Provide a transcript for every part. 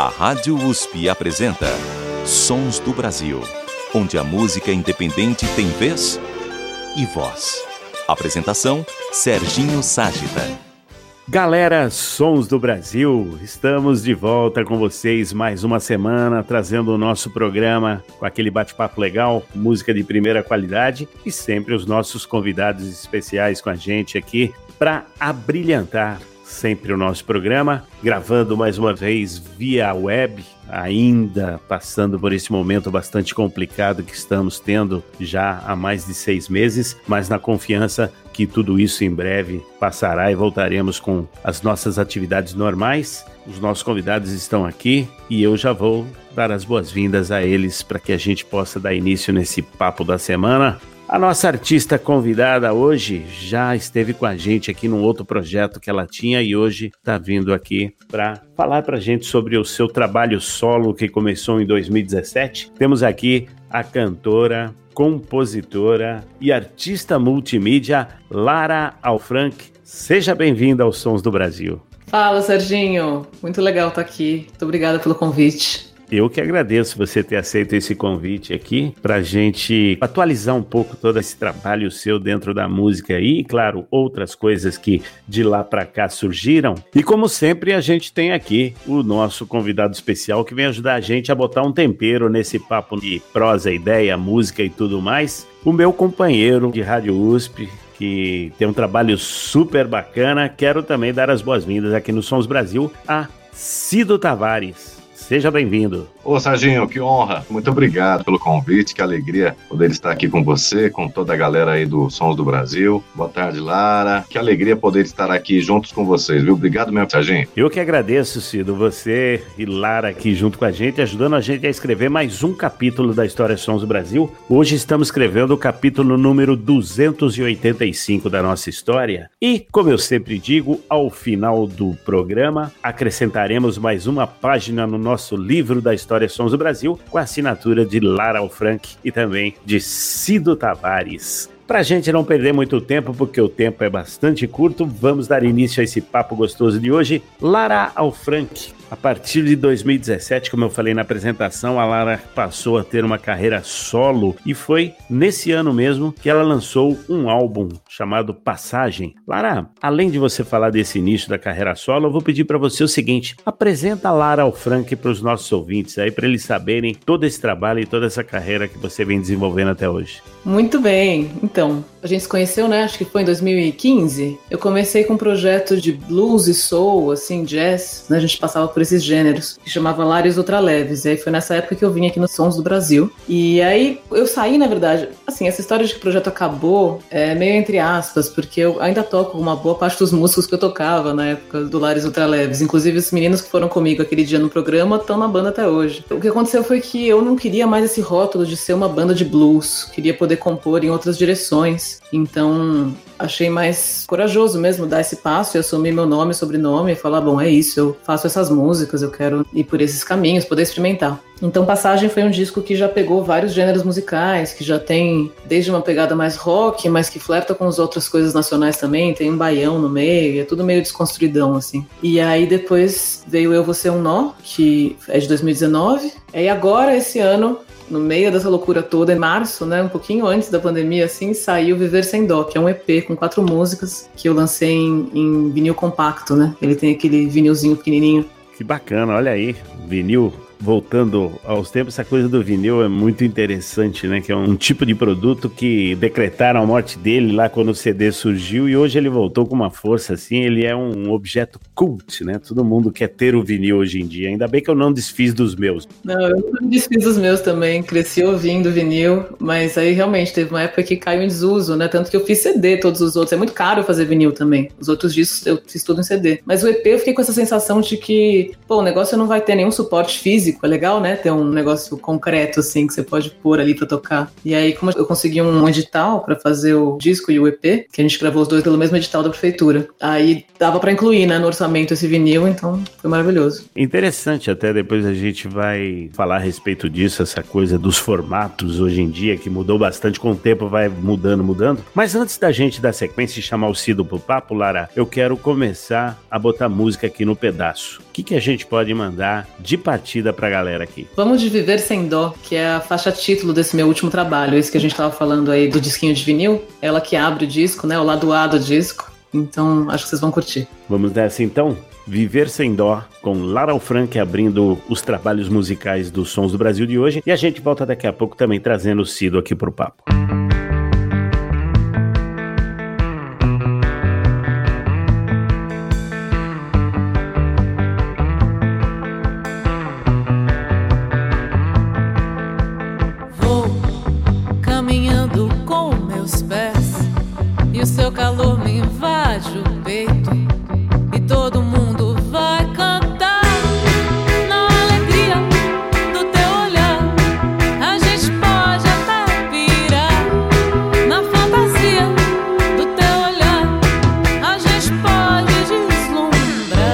A Rádio USP apresenta Sons do Brasil, onde a música independente tem vez e voz. Apresentação, Serginho Ságita. Galera, Sons do Brasil, estamos de volta com vocês mais uma semana, trazendo o nosso programa com aquele bate-papo legal, música de primeira qualidade e sempre os nossos convidados especiais com a gente aqui para abrilhantar sempre o nosso programa, gravando mais uma vez via web, ainda passando por esse momento bastante complicado que estamos tendo já há mais de 6 meses, mas na confiança que tudo isso em breve passará e voltaremos com as nossas atividades normais. Os nossos convidados estão aqui e eu já vou dar as boas-vindas a eles para que a gente possa dar início nesse papo da semana. A nossa artista convidada hoje já esteve com a gente aqui num outro projeto que ela tinha e hoje está vindo aqui para falar para a gente sobre o seu trabalho solo que começou em 2017. Temos aqui a cantora, compositora e artista multimídia Lara Alfranc. Seja bem-vinda aos Sons do Brasil. Fala, Serginho. Muito legal estar aqui. Muito obrigada pelo convite. Eu que agradeço você ter aceito esse convite aqui para a gente atualizar um pouco todo esse trabalho seu dentro da música e, claro, outras coisas que de lá para cá surgiram. E como sempre, a gente tem aqui o nosso convidado especial que vem ajudar a gente a botar um tempero nesse papo de prosa, ideia, música e tudo mais. O meu companheiro de Rádio USP, que tem um trabalho super bacana. Quero também dar as boas-vindas aqui no Sons Brasil a Cido Tavares. Seja bem-vindo. Ô, Serginho, que honra. Muito obrigado pelo convite, que alegria poder estar aqui com você, com toda a galera aí do Sons do Brasil. Boa tarde, Lara. Que alegria poder estar aqui juntos com vocês, viu? Obrigado mesmo, Serginho. Eu que agradeço, Cido, você e Lara aqui junto com a gente, ajudando a gente a escrever mais um capítulo da História Sons do Brasil. Hoje estamos escrevendo o capítulo número 285 da nossa história. E, como eu sempre digo, ao final do programa, acrescentaremos mais uma página no nosso livro da História Sons do Brasil, com a assinatura de Lara Alfranc e também de Cido Tavares. Pra gente não perder muito tempo, porque o tempo é bastante curto, vamos dar início a esse papo gostoso de hoje. Lara Alfranc. A partir de 2017, como eu falei na apresentação, a Lara passou a ter uma carreira solo e foi nesse ano mesmo que ela lançou um álbum chamado Passagem. Lara, além de você falar desse início da carreira solo, eu vou pedir para você o seguinte: apresenta a Lara Alfranc para os nossos ouvintes aí, para eles saberem todo esse trabalho e toda essa carreira que você vem desenvolvendo até hoje. Muito bem. Então, a gente se conheceu, né? Acho que foi em 2015. Eu comecei com um projeto de blues e soul, assim, jazz, né? A gente passava por esses gêneros, que chamava Lares Ultraleves. E aí foi nessa época que eu vim aqui no Sons do Brasil. E aí eu saí, na verdade, assim, essa história de que o projeto acabou é meio entre aspas, porque eu ainda toco uma boa parte dos músicos que eu tocava na época do Lares Ultraleves. Inclusive, os meninos que foram comigo aquele dia no programa estão na banda até hoje. O que aconteceu foi que eu não queria mais esse rótulo de ser uma banda de blues. Queria poder compor em outras direções. Então, achei mais corajoso mesmo dar esse passo e assumir meu nome e sobrenome e falar, bom, é isso, eu faço essas músicas, eu quero ir por esses caminhos, poder experimentar. Então, Passagem foi um disco que já pegou vários gêneros musicais, que já tem desde uma pegada mais rock, mas que flerta com as outras coisas nacionais também, tem um baião no meio, é tudo meio desconstruidão, assim. E aí depois veio Eu Vou Ser Um Nó, que é de 2019, e agora, esse ano, no meio dessa loucura toda, em março, né, um pouquinho antes da pandemia, assim, saiu Viver Sem Dó, que é um EP com 4 músicas que eu lancei em vinil compacto, né? Ele tem aquele vinilzinho pequenininho. Que bacana, olha aí, vinil. Voltando aos tempos, essa coisa do vinil é muito interessante, né? Que é um tipo de produto que decretaram a morte dele lá quando o CD surgiu e hoje ele voltou com uma força assim, ele é um objeto cult, né? Todo mundo quer ter o vinil hoje em dia, ainda bem que eu não desfiz dos meus. Não, eu não desfiz dos meus também, cresci ouvindo vinil, mas aí realmente teve uma época que caiu em desuso, né? Tanto que eu fiz CD, todos os outros, é muito caro fazer vinil também, os outros discos eu fiz tudo em CD. Mas o EP eu fiquei com essa sensação de que, pô, o negócio não vai ter nenhum suporte físico, físico, é legal, né? Ter um negócio concreto, assim, que você pode pôr ali pra tocar. E aí, como eu consegui um edital pra fazer o disco e o EP, que a gente gravou os dois pelo mesmo edital da prefeitura, aí dava pra incluir, né, no orçamento esse vinil, então foi maravilhoso. Interessante, até depois a gente vai falar a respeito disso, essa coisa dos formatos hoje em dia, que mudou bastante com o tempo, vai mudando. Mas antes da gente dar sequência e chamar o Cido pro papo, Lara, eu quero começar a botar música aqui no pedaço. O que a gente pode mandar de partida pra galera aqui? Vamos de Viver Sem Dó, que é a faixa título desse meu último trabalho, esse que a gente tava falando aí do disquinho de vinil, ela que abre o disco, né, o lado A do disco, então acho que vocês vão curtir. Vamos nessa então? Viver Sem Dó, com Lara Frank abrindo os trabalhos musicais dos Sons do Brasil de hoje, e a gente volta daqui a pouco também trazendo o Cido aqui pro papo. Seu calor me invade o peito e todo mundo vai cantar na alegria do teu olhar. A gente pode até pirar na fantasia do teu olhar. A gente pode deslumbrar.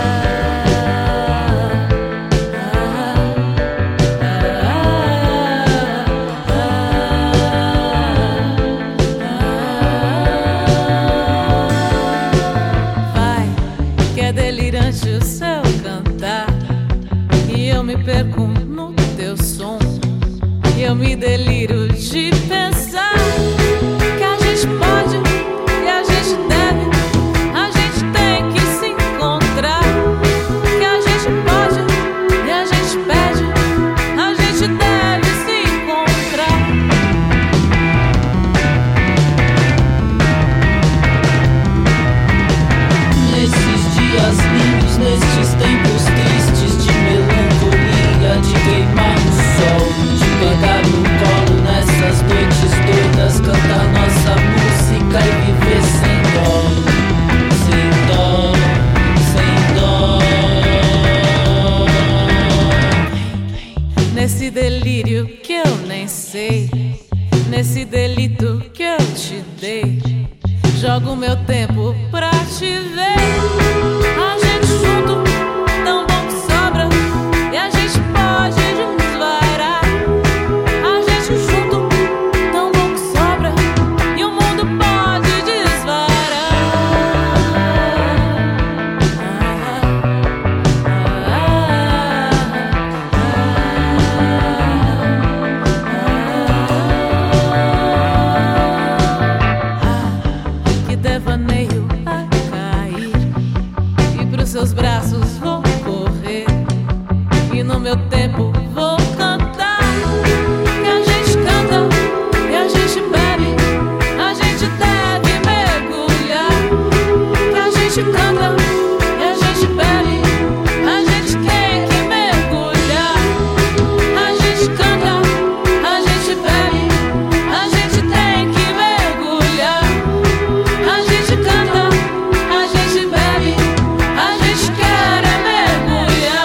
Delirante o seu cantar e eu me perco no teu som e eu me deliro de pensar que a gente pode e a gente deve, a gente tem que se encontrar, que a gente pode e a gente pede, a gente deve se encontrar. Nesses dias lindos, nestes tempos tristes de melancolia, de queimar no sol, de pegar no colo nessas noites doidas, cantar nossa música e viver sem dó, sem dó, sem dó. Nesse delírio que eu nem sei, nesse delito que eu te dei, jogo meu tempo pra te ver. A gente junto, tão bom que sobra, e a gente pode desvairar. A gente junto, tão bom que sobra, e o mundo pode desvairar. Que devaneio a cair, e pros seus braços vou correr, e no meu tempo vou cantar. Que a gente canta e a gente bebe, a gente deve mergulhar. Que a gente canta e a gente bebe, a gente tem que mergulhar. A gente canta, a gente bebe, a gente tem que mergulhar. A gente canta, a gente bebe, a gente quer é mergulhar.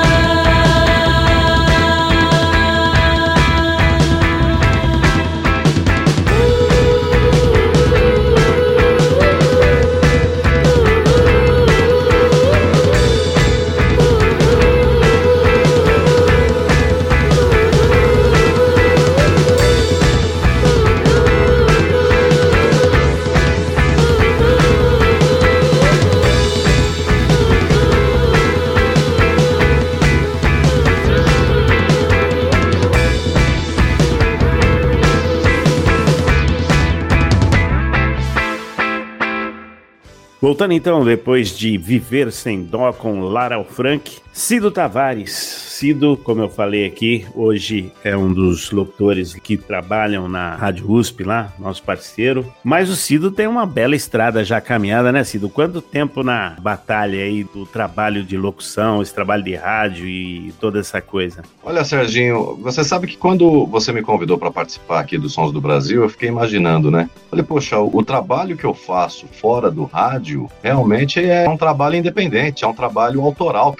Voltando então, depois de Viver Sem Dó com Lara Frank, Cido Tavares. Cido, como eu falei aqui, hoje é um dos locutores que trabalham na Rádio USP lá, nosso parceiro. Mas o Cido tem uma bela estrada já caminhada, né, Cido? Quanto tempo na batalha aí do trabalho de locução, esse trabalho de rádio e toda essa coisa? Olha, Serginho, você sabe que quando você me convidou para participar aqui dos Sons do Brasil, eu fiquei imaginando, né? Falei, poxa, o trabalho que eu faço fora do rádio realmente é um trabalho independente, é um trabalho autoral também.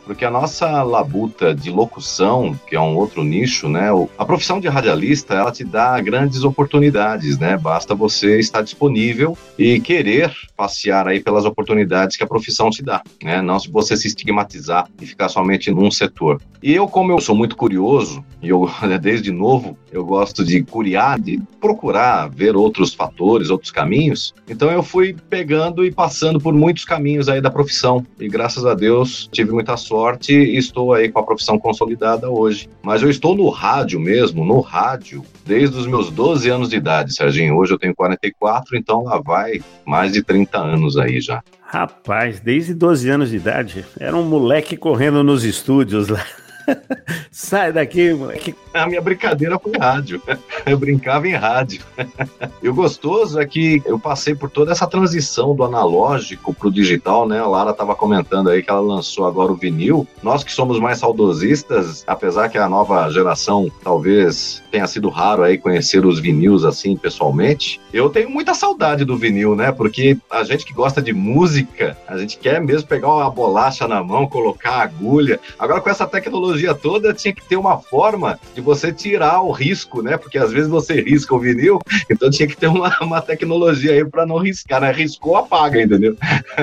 porque a nossa labuta de locução, que é um outro nicho, né? A profissão de radialista, ela te dá grandes oportunidades, né? Basta você estar disponível e querer passear aí pelas oportunidades que a profissão te dá, né? Não se você se estigmatizar e ficar somente num setor. E eu, como eu sou muito curioso, e eu, desde novo, eu gosto de curiar, de procurar ver outros fatores, outros caminhos, então eu fui pegando e passando por muitos caminhos aí da profissão, e graças a Deus tive muita sorte e estou aí com a profissão consolidada hoje. Mas eu estou no rádio mesmo, no rádio, desde os meus 12 anos de idade, Serginho. Hoje eu tenho 44, então lá vai mais de 30 anos aí já. Rapaz, desde 12 anos de idade, era um moleque correndo nos estúdios lá. Sai daqui, moleque. A minha brincadeira foi rádio. Eu brincava em rádio. E o gostoso é que eu passei por toda essa transição do analógico pro digital, né? A Lara estava comentando aí que ela lançou agora o vinil. Nós que somos mais saudosistas, apesar que a nova geração talvez tenha sido raro aí conhecer os vinis assim pessoalmente, eu tenho muita saudade do vinil, né? Porque a gente que gosta de música, a gente quer mesmo pegar uma bolacha na mão, colocar a agulha. Agora com essa tecnologia toda, tinha que ter uma forma de você tirar o risco, né? Porque às vezes você risca o vinil, então tinha que ter uma tecnologia aí para não riscar, né? Riscou, apaga, entendeu?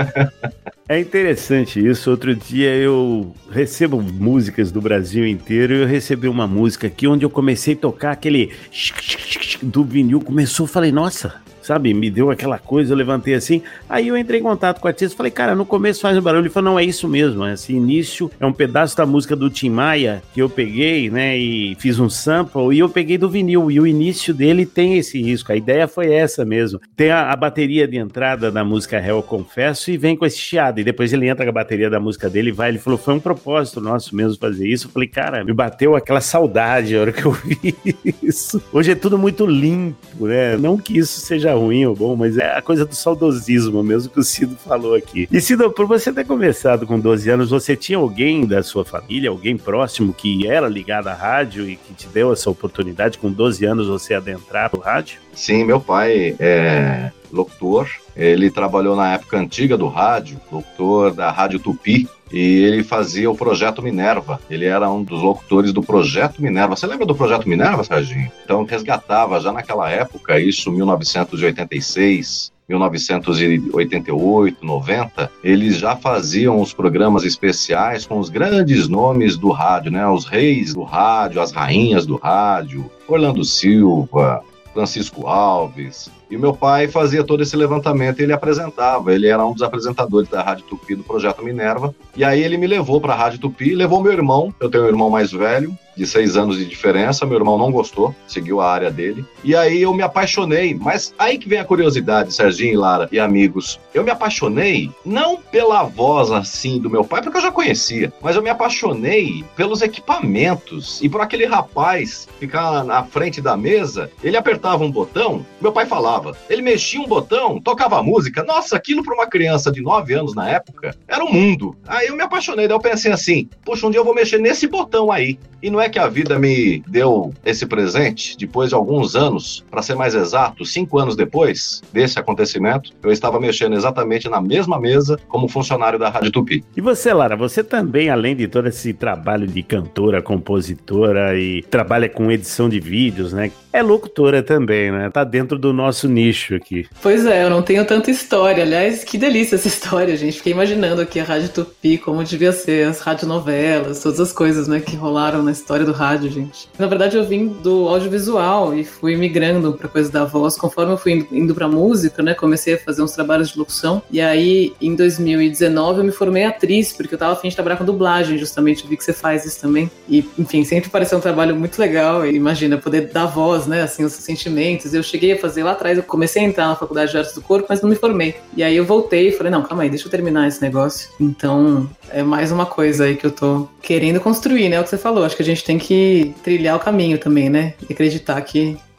É interessante isso. Outro dia eu recebo músicas do Brasil inteiro e eu recebi uma música aqui onde eu comecei a tocar aquele do vinil, começou, falei, nossa, sabe, me deu aquela coisa, eu levantei assim, aí eu entrei em contato com o artista, falei, cara, no começo faz um barulho, ele falou, não, é isso mesmo, esse início é um pedaço da música do Tim Maia, que eu peguei, né, e fiz um sample, e eu peguei do vinil, e o início dele tem esse risco, a ideia foi essa mesmo, tem a bateria de entrada da música Réu, eu Confesso, e vem com esse chiado, e depois ele entra com a bateria da música dele, e vai, ele falou, foi um propósito nosso mesmo fazer isso, eu falei, cara, me bateu aquela saudade a hora que eu vi isso, hoje é tudo muito limpo, né, não que isso seja ruim ou bom, mas é a coisa do saudosismo mesmo que o Cido falou aqui. E Cido, por você ter começado com 12 anos, você tinha alguém da sua família, alguém próximo que era ligado à rádio e que te deu essa oportunidade com 12 anos você adentrar pro rádio? Sim, meu pai é locutor, ele trabalhou na época antiga do rádio, locutor da Rádio Tupi, e ele fazia o Projeto Minerva. Ele era um dos locutores do Projeto Minerva. Você lembra do Projeto Minerva, Serginho? Então resgatava já naquela época, isso 1986, 1988, 90, eles já faziam os programas especiais com os grandes nomes do rádio, né? Os reis do rádio, as rainhas do rádio, Orlando Silva, Francisco Alves. E meu pai fazia todo esse levantamento e ele apresentava. Ele era um dos apresentadores da Rádio Tupi do Projeto Minerva. E aí ele me levou para a Rádio Tupi, levou meu irmão. Eu tenho um irmão mais velho, de 6 anos de diferença. Meu irmão não gostou, seguiu a área dele. E aí eu me apaixonei. Mas aí que vem a curiosidade, Serginho, Lara e amigos. Eu me apaixonei não pela voz assim do meu pai, porque eu já conhecia. Mas eu me apaixonei pelos equipamentos. E por aquele rapaz ficar na frente da mesa, ele apertava um botão, meu pai falava. Ele mexia um botão, tocava música. Nossa, aquilo para uma criança de 9 anos na época era um mundo. Aí eu me apaixonei, daí eu pensei assim, poxa, um dia eu vou mexer nesse botão aí. E não é que a vida me deu esse presente, depois de alguns anos, para ser mais exato, 5 anos depois desse acontecimento, eu estava mexendo exatamente na mesma mesa como funcionário da Rádio Tupi. E você, Lara, você também, além de todo esse trabalho de cantora, compositora e trabalha com edição de vídeos, né? É locutora também, né? Tá dentro do nosso nicho aqui. Pois é, eu não tenho tanta história. Aliás, que delícia essa história, gente. Fiquei imaginando aqui a Rádio Tupi, como devia ser, as radionovelas, todas as coisas, né, que rolaram na história do rádio, gente. Na verdade, eu vim do audiovisual e fui migrando pra coisa da voz. Conforme eu fui indo pra música, né, comecei a fazer uns trabalhos de locução. E aí, em 2019, eu me formei atriz, porque eu tava a fim de trabalhar com dublagem, justamente. Eu vi que você faz isso também. E, enfim, sempre pareceu um trabalho muito legal. E imagina, poder dar voz, né, assim, os sentimentos. Eu cheguei a fazer lá atrás, eu comecei a entrar na Faculdade de Artes do Corpo, mas não me formei. E aí eu voltei e falei, não, calma aí, deixa eu terminar esse negócio. Então, é mais uma coisa aí que eu tô querendo construir, né, o que você falou. Acho que a gente tem que trilhar o caminho também, né, e acreditar que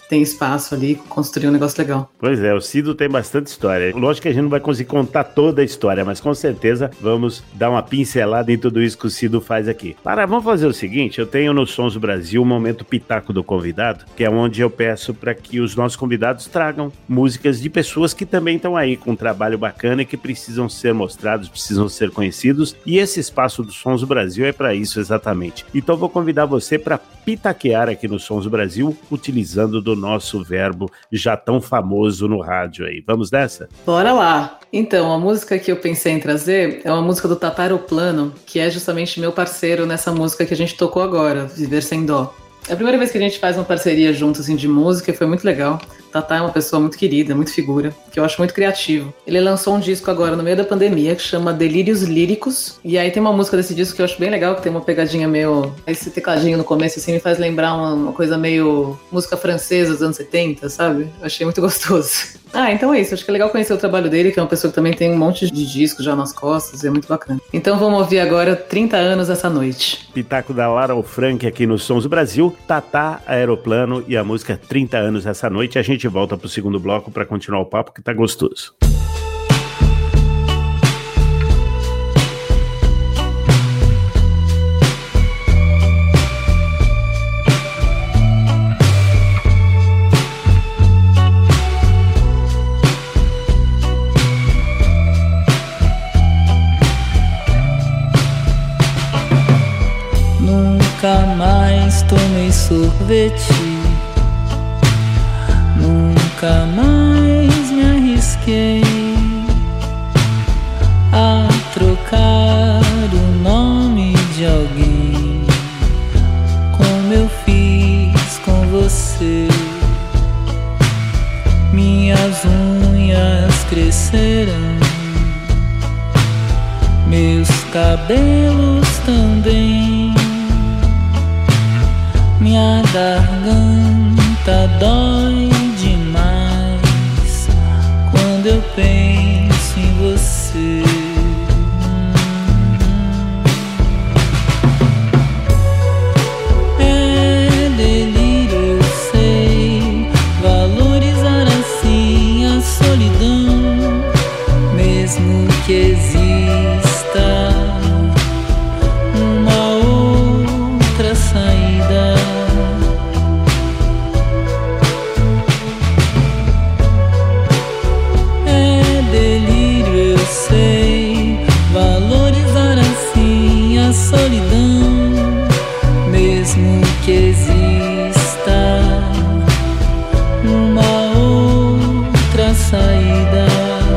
tem espaço ali, construir um negócio legal. Pois é, o Cido tem bastante história. Lógico que a gente não vai conseguir contar toda a história, mas com certeza vamos dar uma pincelada em tudo isso que o Cido faz aqui. Vamos fazer o seguinte, eu tenho no Sons do Brasil o momento Pitaco do Convidado, que é onde eu peço para que os nossos convidados tragam músicas de pessoas que também estão aí com um trabalho bacana e que precisam ser mostrados, precisam ser conhecidos, e esse espaço do Sons do Brasil é para isso exatamente. Então vou convidar você para pitaquear aqui no Sons do Brasil, utilizando do nosso verbo já tão famoso no rádio aí. Vamos nessa? Bora lá! Então, a música que eu pensei em trazer é uma música do Tata Aeroplano, que é justamente meu parceiro nessa música que a gente tocou agora, Viver Sem Dó. É a primeira vez que a gente faz uma parceria junto, assim, de música, e foi muito legal. Tata é uma pessoa muito querida, muito figura, que eu acho muito criativo. Ele lançou um disco agora no meio da pandemia, que chama Delírios Líricos, e aí tem uma música desse disco que eu acho bem legal, que tem uma pegadinha meio... Esse tecladinho no começo, assim, me faz lembrar uma coisa meio música francesa dos anos 70, sabe? Eu achei muito gostoso. Então é isso, acho que é legal conhecer o trabalho dele, que é uma pessoa que também tem um monte de discos já nas costas, e é muito bacana. Então vamos ouvir agora 30 anos essa noite. Pitaco da Lara Frank aqui no Sons do Brasil, Tata Aeroplano e a música 30 anos essa noite. A gente volta pro segundo bloco para continuar o papo que tá gostoso. Nunca mais tomei sorvete, nunca mais me arrisquei a trocar o nome de alguém, como eu fiz com você. Minhas unhas cresceram, meus cabelos também. Minha garganta dói demais quando eu penso em você. É delírio, eu sei, valorizar assim a solidão, mesmo que exista uma outra saída. Solidão, mesmo que exista uma outra saída,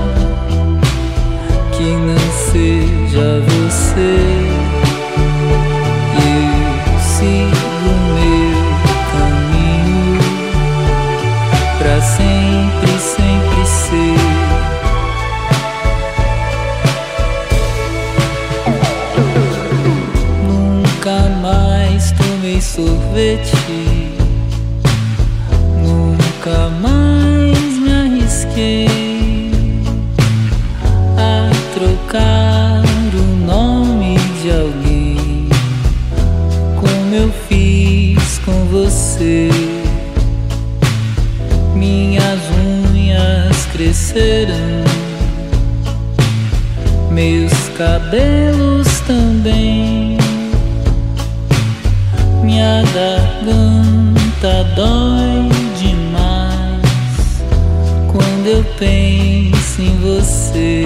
que não seja você. Eu sigo meu caminho pra sempre, sempre ser. Nunca mais tomei sorvete, nunca mais me arrisquei a trocar o nome de alguém, como eu fiz com você. Minhas unhas cresceram, meus cabelos também. Minha garganta dói demais quando eu penso em você.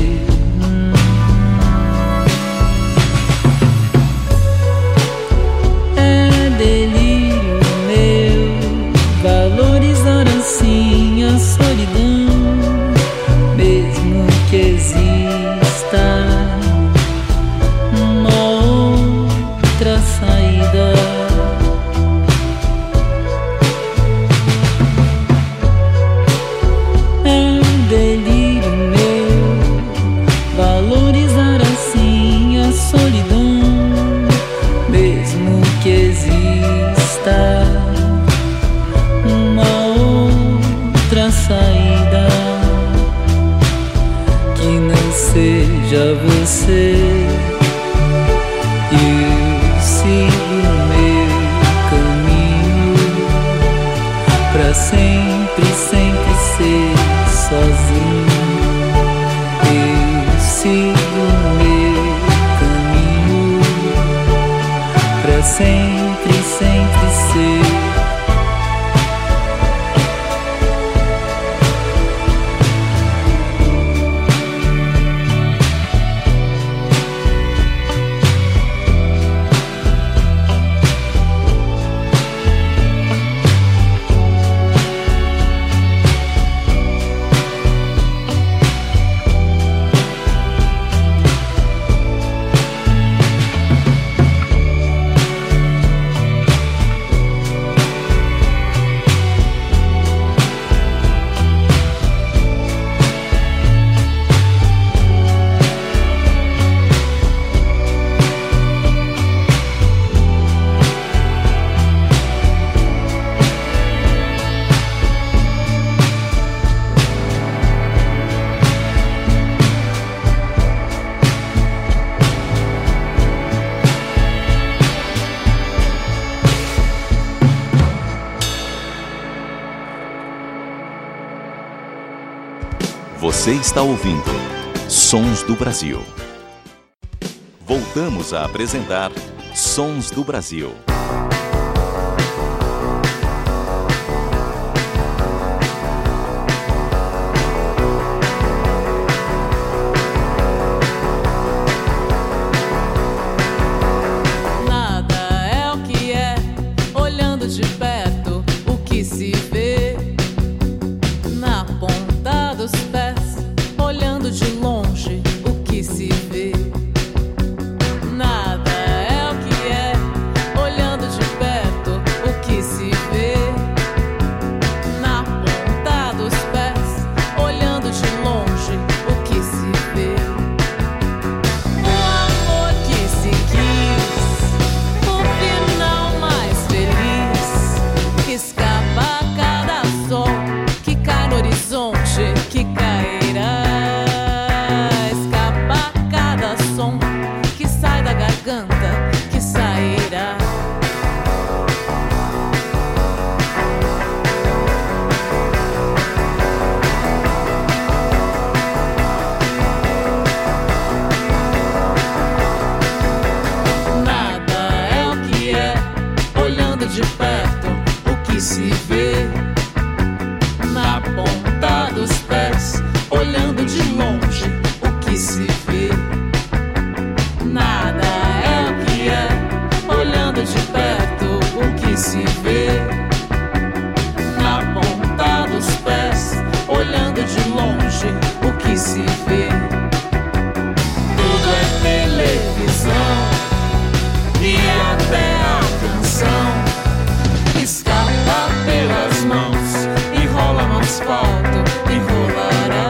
É delírio meu valorizar assim a solidão, mesmo que exista uma outra saída. Uma outra saída, que não seja você. Eu sigo meu caminho pra sempre, sempre ser. Você está ouvindo Sons do Brasil. Voltamos a apresentar Sons do Brasil. Nada é o que é, olhando de perto o que se vê. Na ponta dos pés, olhando de longe o que se vê. Nada é o que é, olhando de perto o que se vê. Na ponta dos pés, olhando de longe o que se vê. O amor que se quis, o final mais feliz. Escapa a cada sol que cai no horizonte, que cairá. Escapa a cada som que sai da garganta, que sairá. Nada é o que é, olhando de perto o que se vê. Na ponta dos pés, olhando de longe o que se vê. Nada é o que é, olhando de perto o que se vê. Na ponta dos pés, olhando de longe o que se vê. Tudo é televisão e até a canção escapa pelas mãos e rola no asfalto e rolará.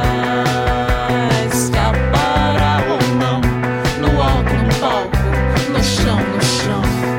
Escapará ou não, no alto, no palco, no chão, no chão.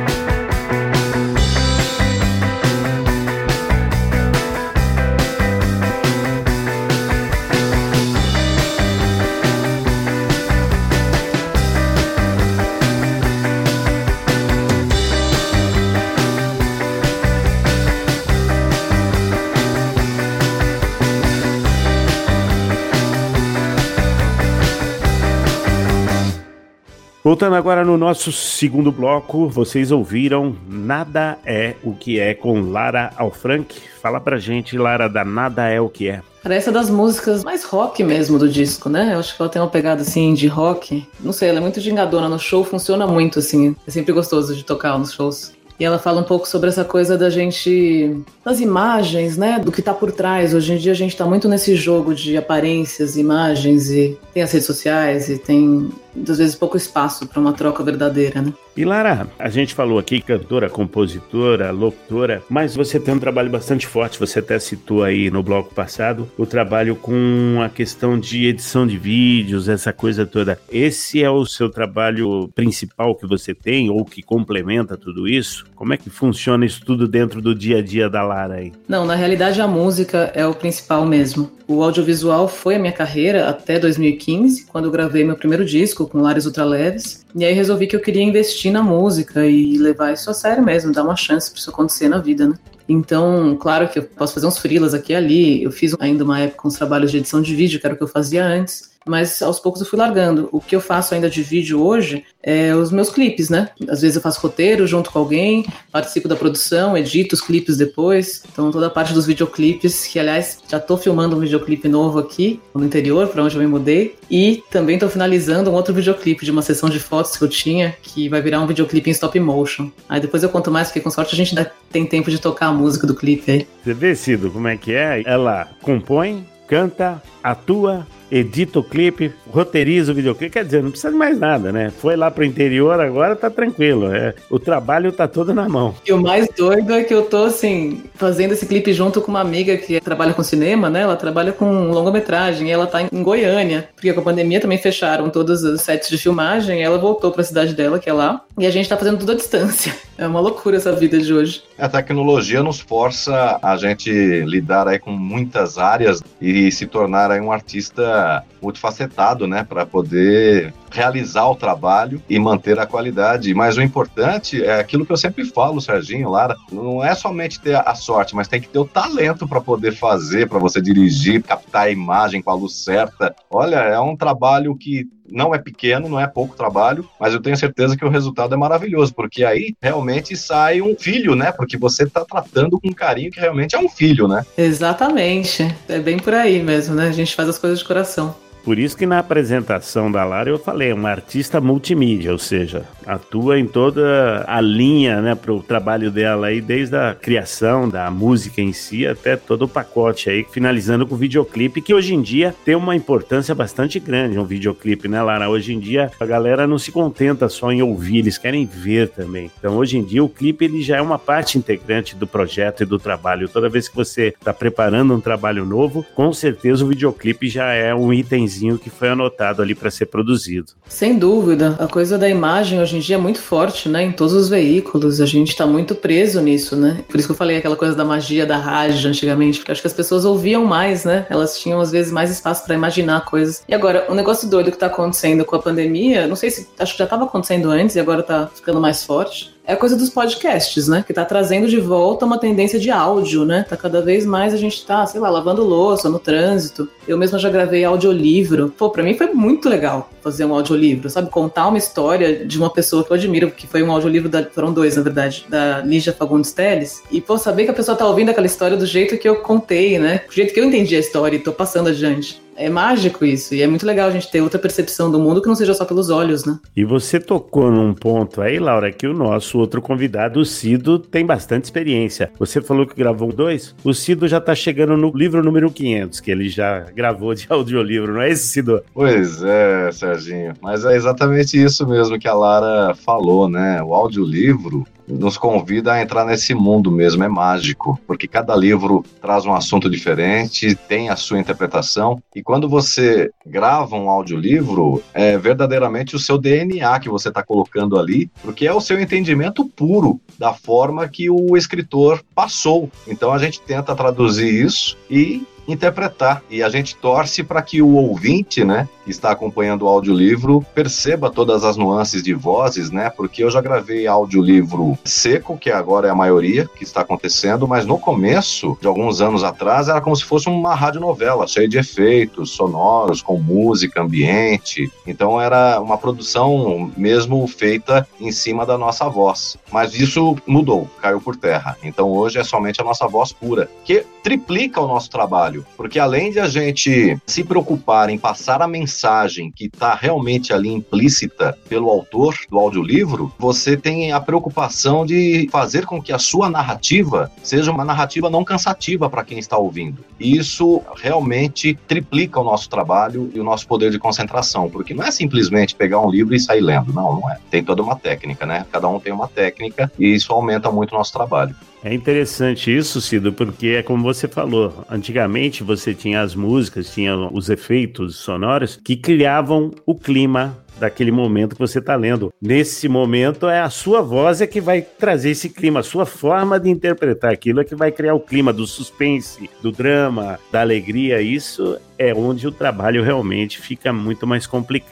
Voltando agora no nosso segundo bloco, vocês ouviram Nada é o que é com Lara Alfranc. Fala pra gente, Lara, da Nada é o que é. Cara, essa é das músicas mais rock mesmo do disco, né? Eu acho que ela tem uma pegada assim de rock. Não sei, ela é muito gingadona no show, funciona muito assim. É sempre gostoso de tocar nos shows. E ela fala um pouco sobre essa coisa da gente, das imagens, né? Do que tá por trás. Hoje em dia a gente tá muito nesse jogo de aparências, imagens, e tem as redes sociais e tem, às vezes, pouco espaço para uma troca verdadeira, né? E Lara, a gente falou aqui cantora, compositora, locutora, mas você tem um trabalho bastante forte, você até citou aí no bloco passado, o trabalho com a questão de edição de vídeos, essa coisa toda. Esse é o seu trabalho principal que você tem, ou que complementa tudo isso? Como é que funciona isso tudo dentro do dia a dia da Lara aí? Não, na realidade a música é o principal mesmo. O audiovisual foi a minha carreira até 2015, quando eu gravei meu primeiro disco com Lares Ultraleves. E aí resolvi que eu queria investir na música e levar isso a sério mesmo, dar uma chance para isso acontecer na vida, né? Então, claro que eu posso fazer uns freelas aqui e ali. Eu fiz ainda uma época uns trabalhos de edição de vídeo, que era o que eu fazia antes. mas aos poucos eu fui largando. O que eu faço ainda de vídeo hoje é os meus clipes, né? Às vezes eu faço roteiro junto com alguém, participo da produção, edito os clipes depois. Então toda a parte dos videoclipes, que aliás já tô filmando um videoclipe novo aqui no interior, para onde eu me mudei, e também tô finalizando um outro videoclipe de uma sessão de fotos que eu tinha, que vai virar um videoclipe em stop motion. Aí depois eu conto mais, porque com sorte a gente ainda tem tempo de tocar a música do clipe aí. Você vê, Cido, como é que é? Ela compõe, canta, atua, edita o clipe, roteiriza o videoclipe, quer dizer, não precisa de mais nada, né? Foi lá pro interior, agora tá tranquilo, o trabalho tá todo na mão. E o mais doido é que eu tô, assim, fazendo esse clipe junto com uma amiga que trabalha com cinema, né? Ela trabalha com longa-metragem e ela tá em Goiânia, porque com a pandemia também fecharam todos os sets de filmagem, e ela voltou pra cidade dela, que é lá, e a gente tá fazendo tudo à distância. É uma loucura essa vida de hoje. A tecnologia nos força a gente lidar aí com muitas áreas e se tornar aí um artista multifacetado, né, para poder realizar o trabalho e manter a qualidade. Mas o importante é aquilo que eu sempre falo, Serginho, Lara, não é somente ter a sorte, mas tem que ter o talento para poder fazer, para você dirigir, captar a imagem com a luz certa. Olha, é um trabalho que não é pequeno, não é pouco trabalho, mas eu tenho certeza que o resultado é maravilhoso, porque aí realmente sai um filho, né? Porque você está tratando com carinho que realmente é um filho, né? Exatamente. É bem por aí mesmo, né? A gente faz as coisas de coração. Por isso que na apresentação da Lara eu falei, é uma artista multimídia, ou seja, atua em toda a linha, né, para o trabalho dela aí, desde a criação da música em si até todo o pacote aí, finalizando com o videoclipe, que hoje em dia tem uma importância bastante grande, um videoclipe, né, Lara? Hoje em dia a galera não se contenta só em ouvir, eles querem ver também. Então hoje em dia o clipe ele já é uma parte integrante do projeto e do trabalho. Toda vez que você está preparando um trabalho novo, com certeza o videoclipe já é um itemzinho que foi anotado ali para ser produzido. Sem dúvida, a coisa da imagem hoje em dia é muito forte, né, em todos os veículos, a gente tá muito preso nisso, né, por isso que eu falei aquela coisa da magia da rádio antigamente, porque acho que as pessoas ouviam mais, né, elas tinham às vezes mais espaço para imaginar coisas. E agora, o negócio doido que tá acontecendo com a pandemia, não sei se, acho que já estava acontecendo antes e agora tá ficando mais forte, é a coisa dos podcasts, né? Que tá trazendo de volta uma tendência de áudio, né? Tá cada vez mais a gente tá, sei lá, lavando louça, no trânsito. Eu mesma já gravei audiolivro. Pô, pra mim foi muito legal fazer um audiolivro, sabe? Contar uma história de uma pessoa que eu admiro, que foi um audiolivro, foram dois, na verdade, da Lígia Fagundes Telles. E, pô, saber que a pessoa tá ouvindo aquela história do jeito que eu contei, né? Do jeito que eu entendi a história e tô passando adiante. É mágico isso, e é muito legal a gente ter outra percepção do mundo que não seja só pelos olhos, né? E você tocou num ponto aí, Laura, que o nosso outro convidado, o Cido, tem bastante experiência. Você falou que gravou 2, o Cido já tá chegando no livro número 500, que ele já gravou de audiolivro, não é esse, Cido? Pois é, Serginho, mas é exatamente isso mesmo que a Lara falou, né? O audiolivro nos convida a entrar nesse mundo mesmo, é mágico, porque cada livro traz um assunto diferente, tem a sua interpretação, e quando você grava um audiolivro, é verdadeiramente o seu DNA que você está colocando ali, porque é o seu entendimento puro da forma que o escritor passou. Então a gente tenta traduzir isso e interpretar, e a gente torce para que o ouvinte, né, que está acompanhando o audiolivro, perceba todas as nuances de vozes, né, porque eu já gravei audiolivro seco, que agora é a maioria que está acontecendo, mas no começo, de alguns anos atrás, era como se fosse uma radionovela, cheia de efeitos sonoros, com música, ambiente, então era uma produção mesmo feita em cima da nossa voz, mas isso mudou, caiu por terra, então hoje é somente a nossa voz pura, que triplica o nosso trabalho, porque além de a gente se preocupar em passar a mensagem que está realmente ali implícita pelo autor do audiolivro, você tem a preocupação de fazer com que a sua narrativa seja uma narrativa não cansativa para quem está ouvindo. E isso realmente triplica o nosso trabalho e o nosso poder de concentração, porque não é simplesmente pegar um livro e sair lendo, não é. Tem toda uma técnica, né? Cada um tem uma técnica e isso aumenta muito o nosso trabalho. É interessante isso, Cido, porque é como você falou, antigamente você tinha as músicas, tinha os efeitos sonoros que criavam o clima daquele momento que você está lendo. Nesse momento é a sua voz que vai trazer esse clima, a sua forma de interpretar aquilo é que vai criar o clima do suspense, do drama, da alegria. Isso é onde o trabalho realmente fica muito mais complicado.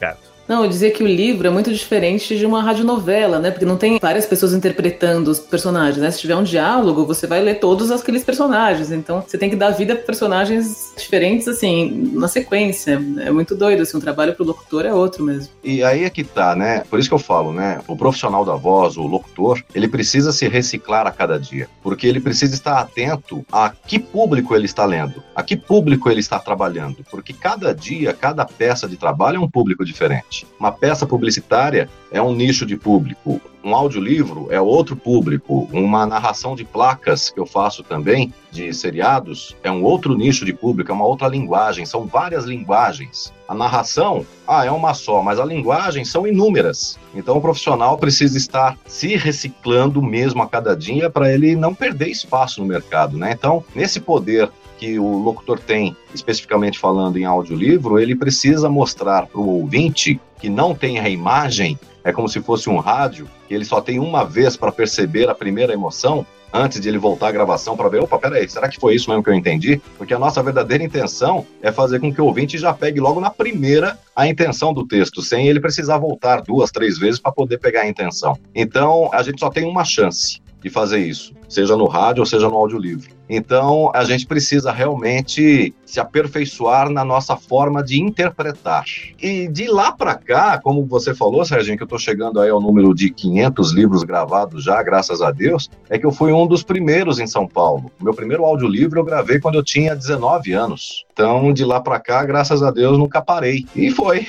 Não, eu dizia que o livro é muito diferente de uma radionovela, né? Porque não tem várias pessoas interpretando os personagens, né? Se tiver um diálogo, você vai ler todos aqueles personagens. Então, você tem que dar vida para personagens diferentes, assim, na sequência. É muito doido, assim, um trabalho pro locutor é outro mesmo. E aí é que tá, né? Por isso que eu falo, né? O profissional da voz, o locutor, ele precisa se reciclar a cada dia. Porque ele precisa estar atento a que público ele está lendo, a que público ele está trabalhando. Porque cada dia, cada peça de trabalho é um público diferente. Uma peça publicitária é um nicho de público. Um audiolivro é outro público. Uma narração de placas que eu faço também, de seriados, é um outro nicho de público, é uma outra linguagem, são várias linguagens. A narração, é uma só, mas a linguagem são inúmeras. Então o profissional precisa estar se reciclando mesmo a cada dia para ele não perder espaço no mercado, né? Então, nesse poder que o locutor tem, especificamente falando em audiolivro, ele precisa mostrar para o ouvinte que não tem a imagem, é como se fosse um rádio, que ele só tem uma vez para perceber a primeira emoção, antes de ele voltar à gravação para ver, opa, peraí, será que foi isso mesmo que eu entendi? Porque a nossa verdadeira intenção é fazer com que o ouvinte já pegue logo na primeira a intenção do texto, sem ele precisar voltar 2, 3 vezes para poder pegar a intenção. Então, a gente só tem uma chance de fazer isso, seja no rádio ou seja no audiolivro. Então, a gente precisa realmente se aperfeiçoar na nossa forma de interpretar. E de lá para cá, como você falou, Serginho, que eu estou chegando aí ao número de 500 livros gravados já, graças a Deus, é que eu fui um dos primeiros em São Paulo. O meu primeiro audiolivro eu gravei quando eu tinha 19 anos. Então, de lá para cá, graças a Deus, nunca parei. E foi.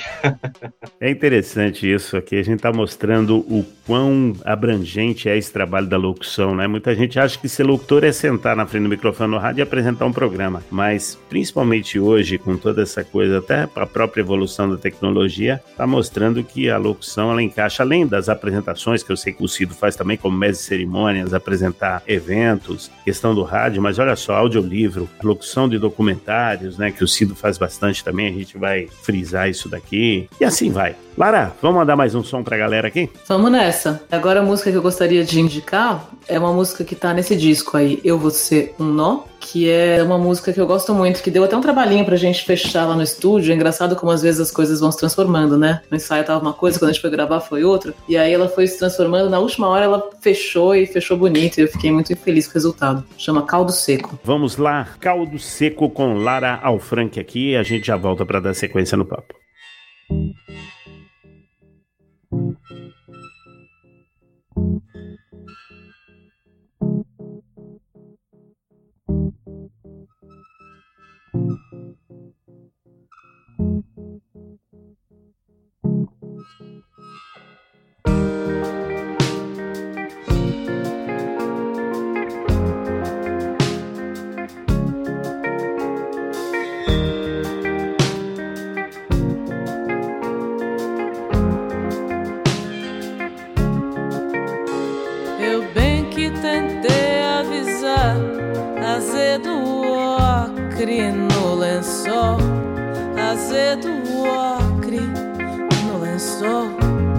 É interessante isso aqui, a gente está mostrando o quão abrangente é esse trabalho da locução, né? Muita gente acha que ser locutor é sentar na frente do microfone no rádio e apresentar um programa, mas principalmente hoje, com toda essa coisa, até a própria evolução da tecnologia, está mostrando que a locução, ela encaixa, além das apresentações, que eu sei que o Cido faz também como mestre de cerimônias, apresentar eventos, questão do rádio, mas olha só, audiolivro, locução de documentários, né, que o Cido faz bastante também, a gente vai frisar isso daqui, e assim vai. Lara, vamos mandar mais um som pra galera aqui? Vamos nessa. Agora a música que eu gostaria de indicar é uma música que tá nesse disco aí, Eu, Você, Um Nó, que é uma música que eu gosto muito, que deu até um trabalhinho pra gente fechar lá no estúdio. É engraçado como às vezes as coisas vão se transformando, né? No ensaio tava uma coisa, quando a gente foi gravar foi outra, e aí ela foi se transformando, na última hora ela fechou e fechou bonito, e eu fiquei muito feliz com o resultado. Chama Caldo Seco. Vamos lá, Caldo Seco com Lara Alfranque aqui, e a gente já volta pra dar sequência no papo. Eu bem que tentei avisar, azedo ocre no lençol, azedo ocre no lençol.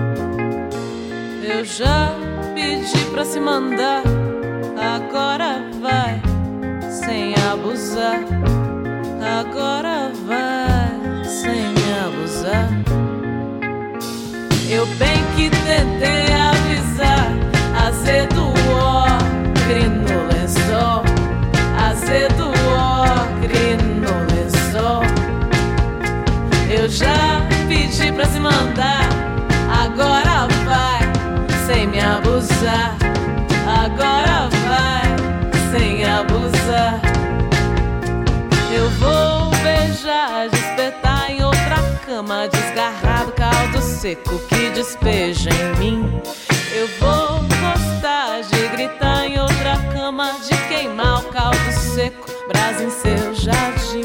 Eu já pedi pra se mandar, agora vai, sem abusar. Agora vai, sem abusar. Eu bem que tentei avisar, azedo ocre no lençol, azedo ocre no lençol. Eu já pedi pra se mandar, agora vai, sem me abusar. Agora vai, sem abusar. Eu vou beijar, despertar em outra cama, desgarrado caldo seco que despeja em mim. Eu vou gostar de gritar em outra cama, de queimar o caldo seco, brasa em seu jardim.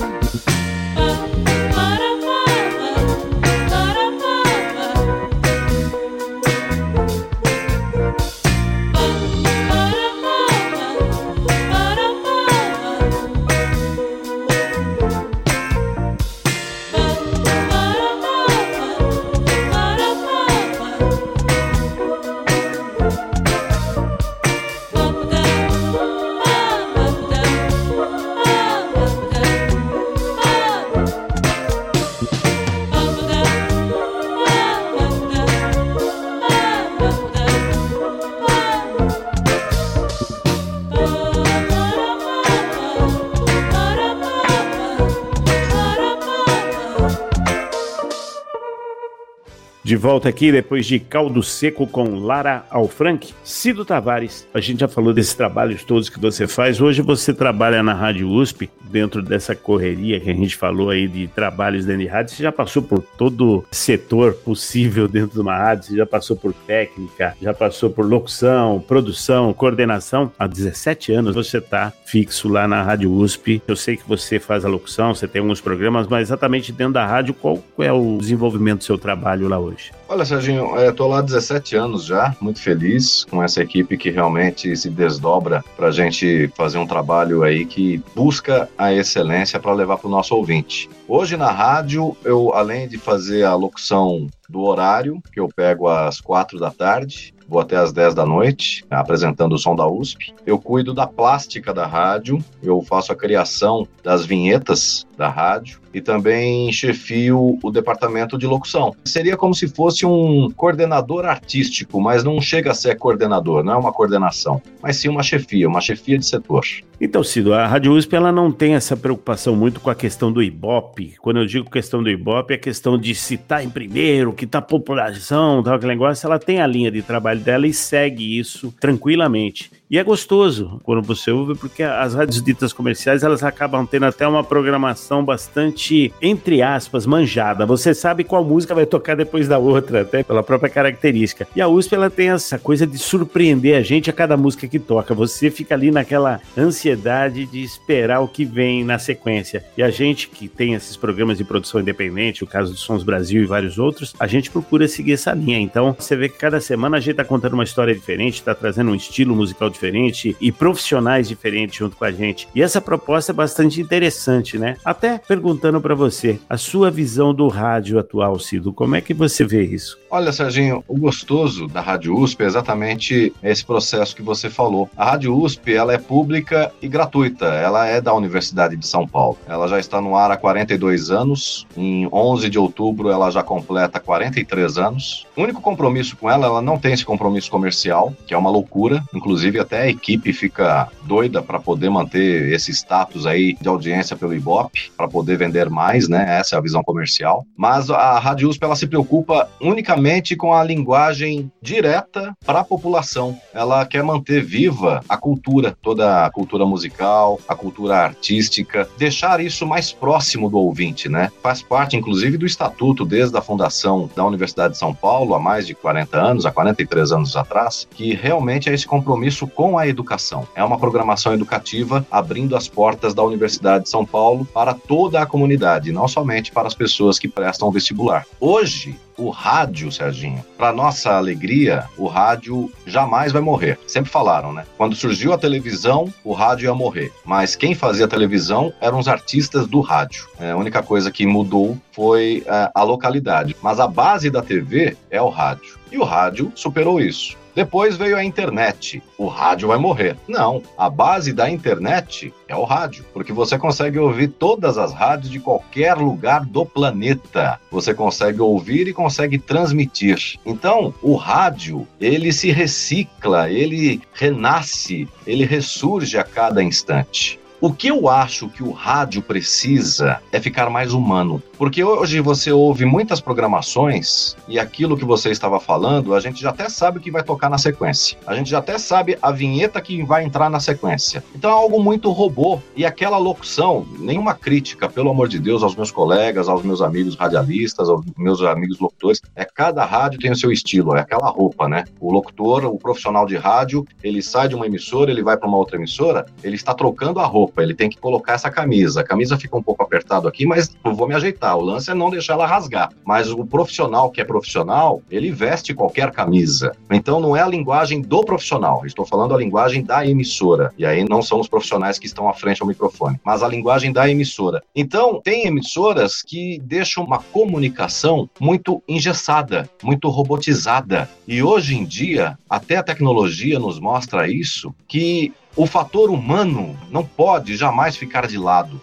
De volta aqui depois de Caldo Seco com Lara Alfranque. Cido Tavares, a gente já falou desses trabalhos todos que você faz. Hoje você trabalha na Rádio USP, dentro dessa correria que a gente falou aí de trabalhos dentro de rádio. Você já passou por todo setor possível dentro de uma rádio, você já passou por técnica, já passou por locução, produção, coordenação. Há 17 anos você está fixo lá na Rádio USP. Eu sei que você faz a locução, você tem alguns programas, mas exatamente dentro da rádio, qual é o desenvolvimento do seu trabalho lá hoje? Olha, Serginho, estou lá há 17 anos já, muito feliz com essa equipe que realmente se desdobra para a gente fazer um trabalho aí que busca a excelência para levar para o nosso ouvinte. Hoje na rádio, eu além de fazer a locução do horário, que eu pego às 4 da tarde, vou até às 10 da noite, apresentando o som da USP. Eu cuido da plástica da rádio, eu faço a criação das vinhetas da rádio e também chefio o departamento de locução. Seria como se fosse um coordenador artístico, mas não chega a ser coordenador, não é uma coordenação, mas sim uma chefia de setor. Então, Cido, a Rádio USP ela não tem essa preocupação muito com a questão do Ibope. Quando eu digo questão do Ibope, é questão de se tá em primeiro, que tá população, tal, aquele negócio. Ela tem a linha de trabalho dela e segue isso tranquilamente. E é gostoso quando você ouve, porque as rádios ditas comerciais, elas acabam tendo até uma programação bastante, entre aspas, manjada. Você sabe qual música vai tocar depois da outra, até pela própria característica. E a USP, ela tem essa coisa de surpreender a gente a cada música que toca. Você fica ali naquela ansiedade de esperar o que vem na sequência. E a gente que tem esses programas de produção independente, o caso do Sons Brasil e vários outros, a gente procura seguir essa linha. Então, você vê que cada semana a gente tá contando uma história diferente, tá trazendo um estilo musical diferente e profissionais diferentes junto com a gente. E essa proposta é bastante interessante, né? Até perguntando para você, a sua visão do rádio atual, Cido, como é que você vê isso? Olha, Serginho, o gostoso da Rádio USP é exatamente esse processo que você falou. A Rádio USP, ela é pública e gratuita, ela é da Universidade de São Paulo. Ela já está no ar há 42 anos, em 11 de outubro ela já completa 43 anos. O único compromisso com ela não tem esse compromisso comercial, que é uma loucura, inclusive até a equipe fica doida para poder manter esse status aí de audiência pelo Ibope, para poder vender mais, né? Essa é a visão comercial. Mas a Rádio USP, ela se preocupa unicamente com a linguagem direta para a população. Ela quer manter viva a cultura, toda a cultura musical, a cultura artística, deixar isso mais próximo do ouvinte, né? Faz parte, inclusive, do estatuto desde a fundação da Universidade de São Paulo, há mais de 40 anos, há 43 anos atrás, que realmente é esse compromisso com a educação. É uma programação educativa abrindo as portas da Universidade de São Paulo para toda a comunidade, não somente para as pessoas que prestam o vestibular. Hoje, o rádio, Serginho, para nossa alegria, o rádio jamais vai morrer. Sempre falaram, né? Quando surgiu a televisão, o rádio ia morrer. Mas quem fazia televisão eram os artistas do rádio. A única coisa que mudou foi a localidade. Mas a base da TV é o rádio. E o rádio superou isso. Depois veio a internet. O rádio vai morrer. Não, a base da internet é o rádio, porque você consegue ouvir todas as rádios de qualquer lugar do planeta. Você consegue ouvir e consegue transmitir. Então, o rádio, ele se recicla, ele renasce, ele ressurge a cada instante. O que eu acho que o rádio precisa é ficar mais humano. Porque hoje você ouve muitas programações e aquilo que você estava falando, a gente já até sabe o que vai tocar na sequência. A gente já até sabe a vinheta que vai entrar na sequência. Então é algo muito robô. E aquela locução, nenhuma crítica, pelo amor de Deus, aos meus colegas, aos meus amigos radialistas, aos meus amigos locutores. Cada rádio tem o seu estilo, é aquela roupa, né? O locutor, o profissional de rádio, ele sai de uma emissora, ele vai para uma outra emissora, ele está trocando a roupa. Ele tem que colocar essa camisa. A camisa fica um pouco apertado aqui, mas eu vou me ajeitar. O lance é não deixar ela rasgar. Mas o profissional que é profissional, ele veste qualquer camisa. Então não é a linguagem do profissional. Estou falando a linguagem da emissora. E aí não são os profissionais que estão à frente ao microfone, mas a linguagem da emissora. Então tem emissoras que deixam uma comunicação muito engessada, muito robotizada. E hoje em dia, até a tecnologia nos mostra isso, que o fator humano não pode jamais ficar de lado.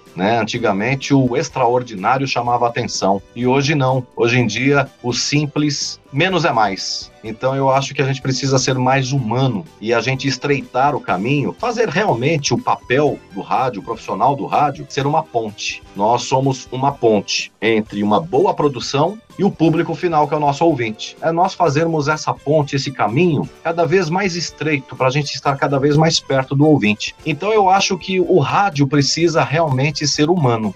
né? Antigamente o extraordinário chamava atenção e hoje não. Hoje em dia o simples, menos é mais. Então eu acho que a gente precisa ser mais humano e a gente estreitar o caminho, fazer realmente o papel do rádio, o profissional do rádio, ser uma ponte. Nós somos uma ponte entre uma boa produção e o público final, que é o nosso ouvinte. É nós fazermos essa ponte, esse caminho, cada vez mais estreito, para a gente estar cada vez mais perto do ouvinte. Então eu acho que o rádio precisa realmente ser humano,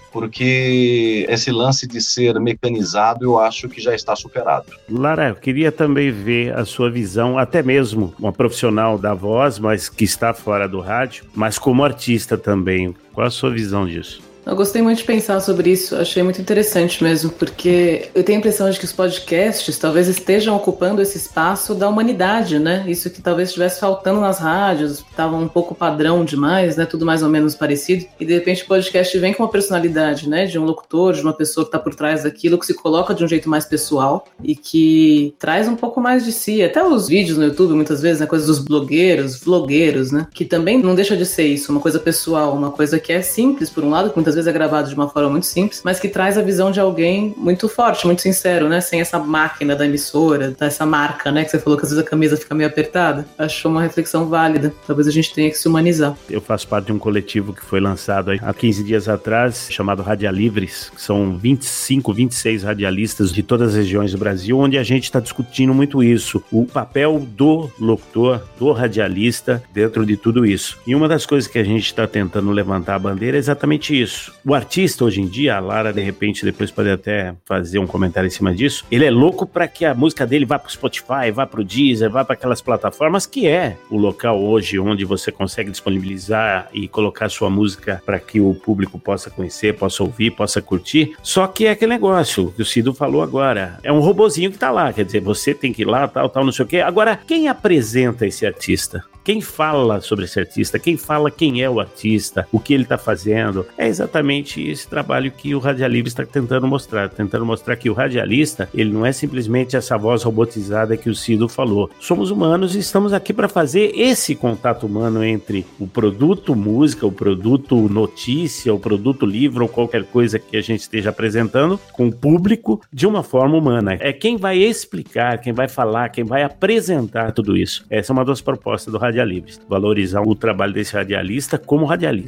porque esse lance de ser mecanizado, eu acho que já está superado. Lara, eu queria também ver a sua visão, até mesmo uma profissional da voz, mas que está fora do rádio, mas como artista também. Qual a sua visão disso? Eu gostei muito de pensar sobre isso, achei muito interessante mesmo, porque eu tenho a impressão de que os podcasts talvez estejam ocupando esse espaço da humanidade, né? Isso que talvez estivesse faltando nas rádios, estava um pouco padrão demais, né? Tudo mais ou menos parecido. E de repente o podcast vem com uma personalidade, né? De um locutor, de uma pessoa que está por trás daquilo, que se coloca de um jeito mais pessoal e que traz um pouco mais de si. Até os vídeos no YouTube, muitas vezes, né? Coisas dos blogueiros, vlogueiros, né? Que também não deixa de ser isso, uma coisa pessoal, uma coisa que é simples, por um lado, que muitas vezes é gravado de uma forma muito simples, mas que traz a visão de alguém muito forte, muito sincero, né? Sem essa máquina da emissora, dessa marca, né? Que você falou que às vezes a camisa fica meio apertada. Acho uma reflexão válida. Talvez a gente tenha que se humanizar. Eu faço parte de um coletivo que foi lançado há 15 dias atrás, chamado Radialivres, que são 25, 26 radialistas de todas as regiões do Brasil, onde a gente está discutindo muito isso, o papel do locutor, do radialista dentro de tudo isso. E uma das coisas que a gente está tentando levantar a bandeira é exatamente isso. O artista hoje em dia, a Lara de repente depois pode até fazer um comentário em cima disso, ele é louco para que a música dele vá para o Spotify, vá para o Deezer, vá para aquelas plataformas que é o local hoje onde você consegue disponibilizar e colocar sua música para que o público possa conhecer, possa ouvir, possa curtir. Só que é aquele negócio que o Cido falou agora, é um robozinho que tá lá, quer dizer, você tem que ir lá, tal, não sei o quê. Agora, quem apresenta esse artista? Quem fala sobre esse artista? Quem fala quem é o artista? O que ele está fazendo? É exatamente esse trabalho que o Radialivre está tentando mostrar que o radialista, ele não é simplesmente essa voz robotizada que o Cido falou. Somos humanos e estamos aqui para fazer esse contato humano entre o produto música, o produto notícia, o produto livro ou qualquer coisa que a gente esteja apresentando com o público de uma forma humana. É quem vai explicar, quem vai falar, quem vai apresentar tudo isso. Essa é uma das propostas do Radialivre. Valorizar o trabalho desse radialista, como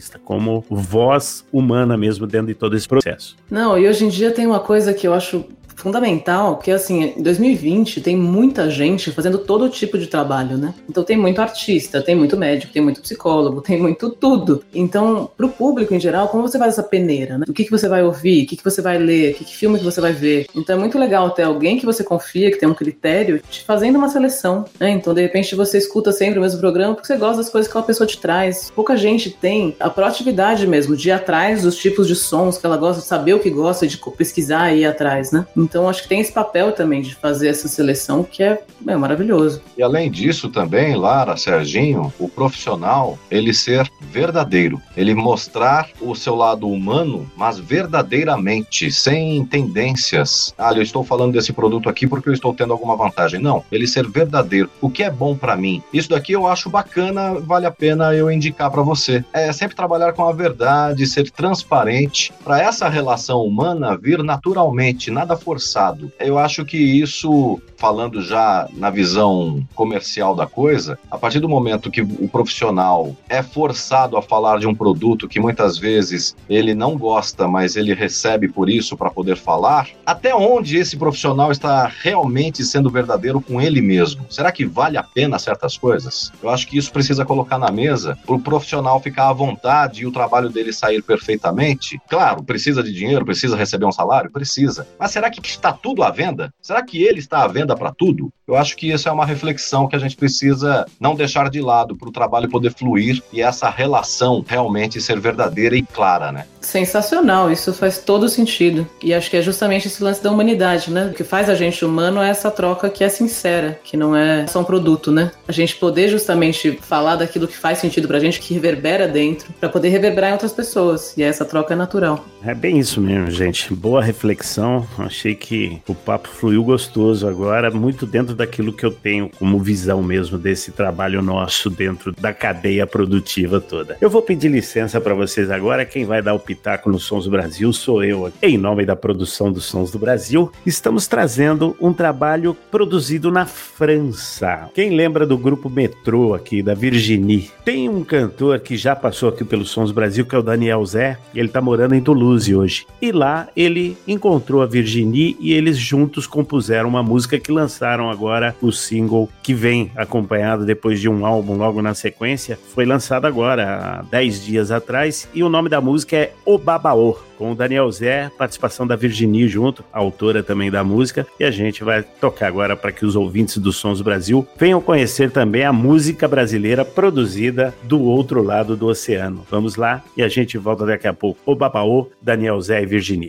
voz humana mesmo dentro de todo esse processo. Não, e hoje em dia tem uma coisa que eu acho fundamental, que assim, em 2020 tem muita gente fazendo todo tipo de trabalho, né? Então tem muito artista, tem muito médico, tem muito psicólogo, tem muito tudo. Então, pro público em geral, como você faz essa peneira, né? O que você vai ouvir, o que você vai ler, que filme que você vai ver. Então é muito legal ter alguém que você confia, que tem um critério, te fazendo uma seleção, né? Então, de repente, você escuta sempre o mesmo programa porque você gosta das coisas que aquela pessoa te traz. Pouca gente tem a proatividade mesmo, de ir atrás dos tipos de sons que ela gosta, de saber o que gosta, de pesquisar e ir atrás, né? Então, acho que tem esse papel também de fazer essa seleção que é maravilhoso. E além disso também, Lara, Serginho, o profissional, ele ser verdadeiro, ele mostrar o seu lado humano, mas verdadeiramente, sem tendências. Eu estou falando desse produto aqui porque eu estou tendo alguma vantagem. Não, ele ser verdadeiro. O que é bom para mim? Isso daqui eu acho bacana, vale a pena eu indicar para você. É sempre trabalhar com a verdade, ser transparente, para essa relação humana vir naturalmente, nada forçado. Eu acho que isso, falando já na visão comercial da coisa, a partir do momento que o profissional é forçado a falar de um produto que muitas vezes ele não gosta, mas ele recebe por isso para poder falar, até onde esse profissional está realmente sendo verdadeiro com ele mesmo? Será que vale a pena certas coisas? Eu acho que isso precisa colocar na mesa para o profissional ficar à vontade e o trabalho dele sair perfeitamente. Claro, precisa de dinheiro, precisa receber um salário? Precisa. Mas será que está tudo à venda? Será que ele está à venda para tudo? Eu acho que isso é uma reflexão que a gente precisa não deixar de lado para o trabalho poder fluir e essa relação realmente ser verdadeira e clara, né? Sensacional, isso faz todo sentido. E acho que é justamente esse lance da humanidade, né? O que faz a gente humano é essa troca que é sincera, que não é só um produto, né? A gente poder justamente falar daquilo que faz sentido pra gente, que reverbera dentro, pra poder reverberar em outras pessoas. E essa troca é natural. É bem isso mesmo, gente. Boa reflexão. Achei que o papo fluiu gostoso agora, muito dentro daquilo que eu tenho como visão mesmo desse trabalho nosso dentro da cadeia produtiva toda. Eu vou pedir licença para vocês agora. Quem vai dar o pitaco no Sons do Brasil sou eu. Em nome da produção dos Sons do Brasil, estamos trazendo um trabalho produzido na França. Quem lembra do grupo Metrô aqui, da Virginie? Tem um cantor que já passou aqui pelo Sons do Brasil, que é o Daniel Zé. Ele tá morando em Toulouse hoje. E lá ele encontrou a Virginie e eles juntos compuseram uma música que lançaram agora o single que vem acompanhado depois de um álbum logo na sequência. Foi lançado agora há 10 dias atrás e o nome da música é O Babaô, com o Daniel Zé, participação da Virginie junto, autora também da música, e a gente vai tocar agora para que os ouvintes do Sons do Brasil venham conhecer também a música brasileira produzida do outro lado do oceano. Vamos lá e a gente volta daqui a pouco. O Babaô, Daniel Zé e Virginie.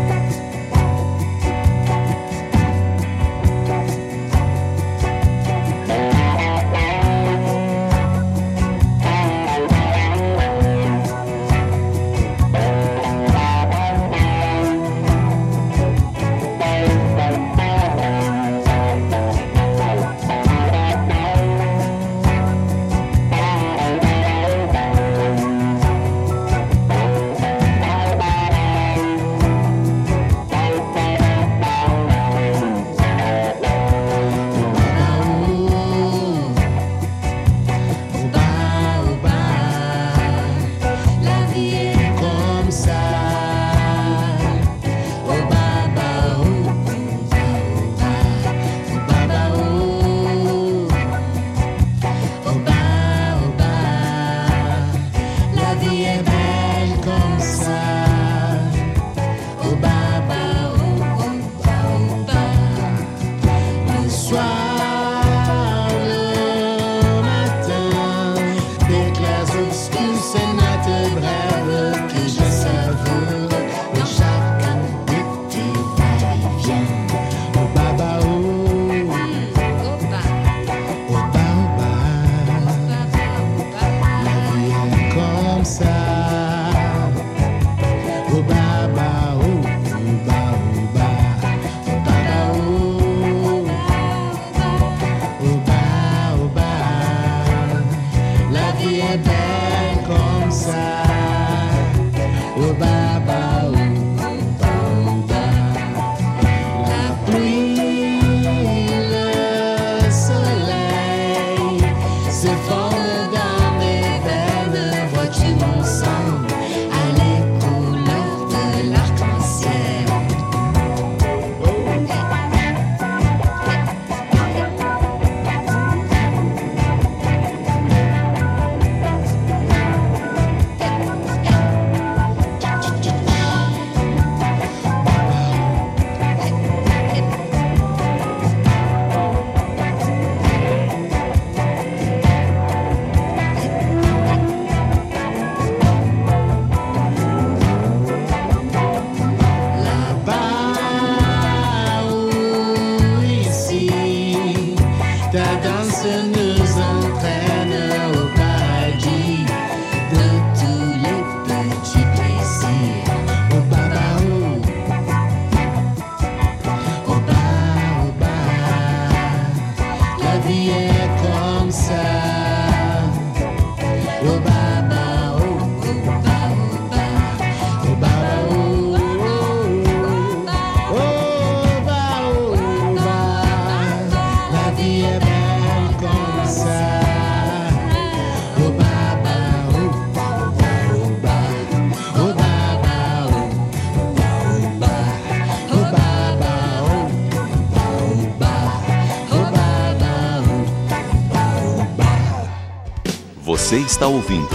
Você está ouvindo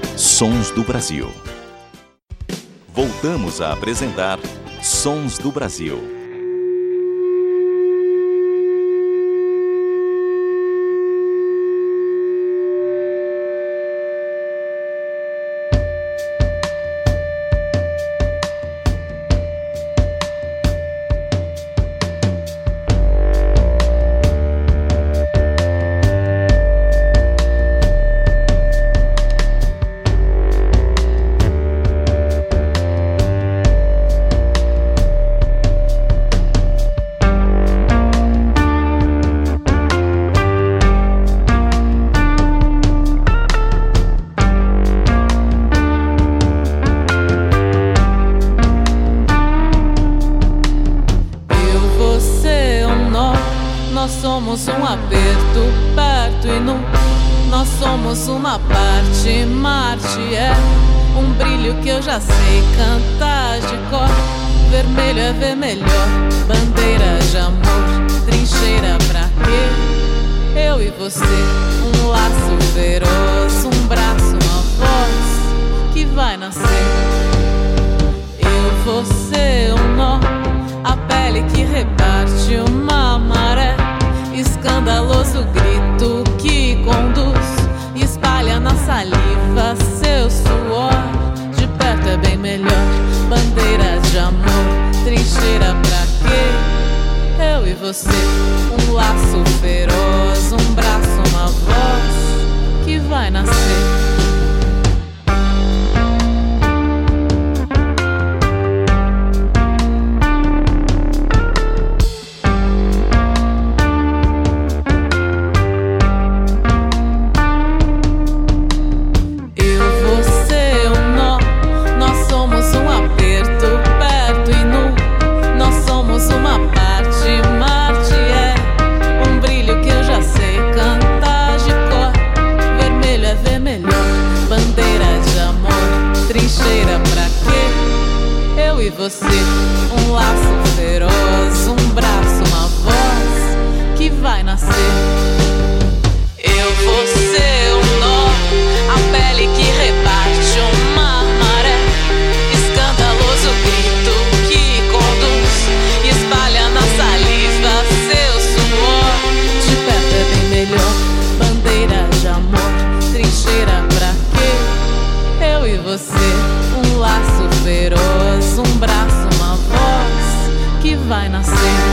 Sons do Brasil. Voltamos a apresentar Sons do Brasil. perto e nu. Nós somos uma parte, Marte é um brilho que eu já sei cantar de cor. Vermelho é ver melhor, bandeira de amor, trincheira pra quê? Eu e você, um laço feroz, um braço, uma voz que vai nascer. Eu, você, um nó, a pele que reparte uma maré, escandaloso grito que conduz, espalha na saliva seu suor. De perto é bem melhor, bandeiras de amor, trincheira pra quê? Eu e você, um laço feroz, um braço, uma voz que vai nascer. Você, um laço feroz, um braço, uma voz que vai nascer. Eu, você, um nó, a pele que reparte uma maré, escandaloso grito que conduz, espalha na saliva seu suor. De perto é bem melhor, bandeira de amor, trincheira pra quê? Eu e você, um laço feroz, um braço, uma voz que vai nascer.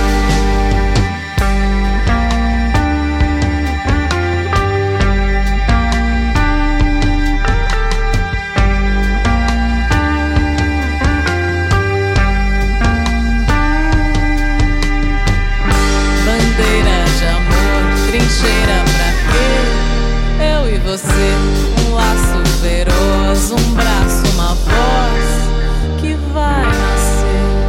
Bandeira de amor, trincheira pra quê? Eu e você, um laço feroz, um braço, uma voz que vai nascer.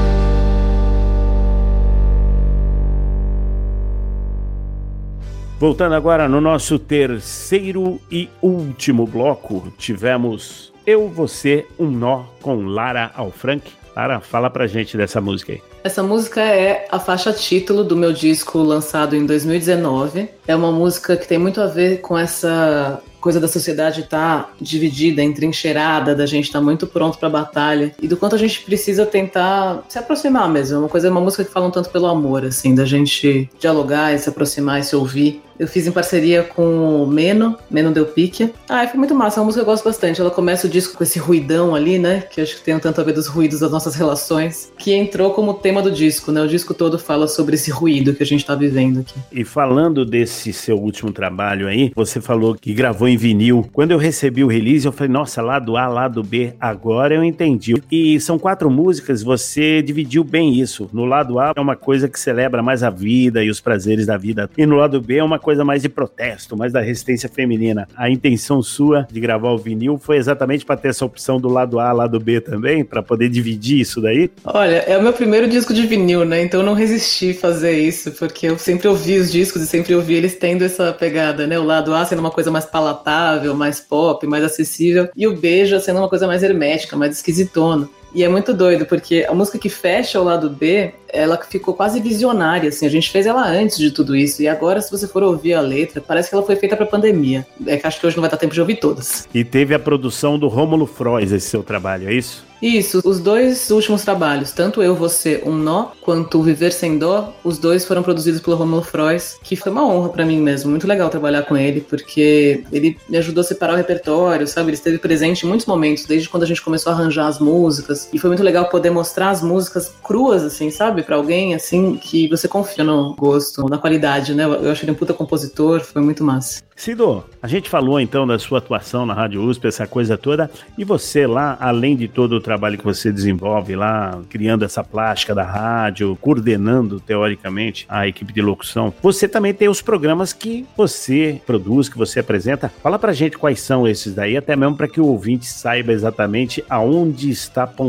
Voltando agora no nosso terceiro e último bloco, tivemos Eu, Você, Um Nó com Lara Alfranque. Lara, fala pra gente dessa música aí. Essa música é a faixa título do meu disco lançado em 2019. É uma música que tem muito a ver com essa coisa da sociedade estar dividida, entrincheirada, da gente estar muito pronto pra batalha e do quanto a gente precisa tentar se aproximar mesmo. É uma música que fala um tanto pelo amor, assim, da gente dialogar e se aproximar e se ouvir. Eu fiz em parceria com o Meno Del Picchia. Foi muito massa, é uma música que eu gosto bastante. Ela começa o disco com esse ruidão ali, né, que acho que tem um tanto a ver dos ruídos das nossas relações, que entrou como tema do disco, né, o disco todo fala sobre esse ruído que a gente tá vivendo aqui. E falando desse seu último trabalho aí, você falou que gravou em vinil. Quando eu recebi o release, eu falei, nossa, lado A, lado B, agora eu entendi. E são 4 músicas, você dividiu bem isso. No lado A é uma coisa que celebra mais a vida e os prazeres da vida, e no lado B é uma coisa mais de protesto, mais da resistência feminina. A intenção sua de gravar o vinil foi exatamente para ter essa opção do lado A, lado B também, para poder dividir isso daí? Olha, é o meu primeiro disco de vinil, né? Então eu não resisti a fazer isso, porque eu sempre ouvi os discos e sempre ouvi eles tendo essa pegada, né? O lado A sendo uma coisa mais palatável, mais pop, mais acessível, e o B já sendo uma coisa mais hermética, mais esquisitona. E é muito doido, porque a música que fecha o lado B, ela ficou quase visionária, assim. A gente fez ela antes de tudo isso. E agora, se você for ouvir a letra, parece que ela foi feita pra pandemia. É que acho que hoje não vai dar tempo de ouvir todas. E teve a produção do Rômulo Frois, esse seu trabalho, é isso? Isso, os 2 últimos trabalhos, tanto Eu, Você, Um Nó, quanto Viver Sem Dó, os 2 foram produzidos pelo Rômulo Frois, que foi uma honra pra mim mesmo, muito legal trabalhar com ele, porque ele me ajudou a separar o repertório, sabe? Ele esteve presente em muitos momentos, desde quando a gente começou a arranjar as músicas, e foi muito legal poder mostrar as músicas cruas, assim, sabe? Pra alguém, assim, que você confia no gosto, na qualidade, né? Eu acho ele um puta compositor, foi muito massa. Cido, a gente falou então da sua atuação na Rádio USP, essa coisa toda, e você lá, além de todo o trabalho que você desenvolve lá, criando essa plástica da rádio, coordenando teoricamente a equipe de locução, você também tem os programas que você produz, que você apresenta. Fala pra gente quais são esses daí, até mesmo para que o ouvinte saiba exatamente aonde está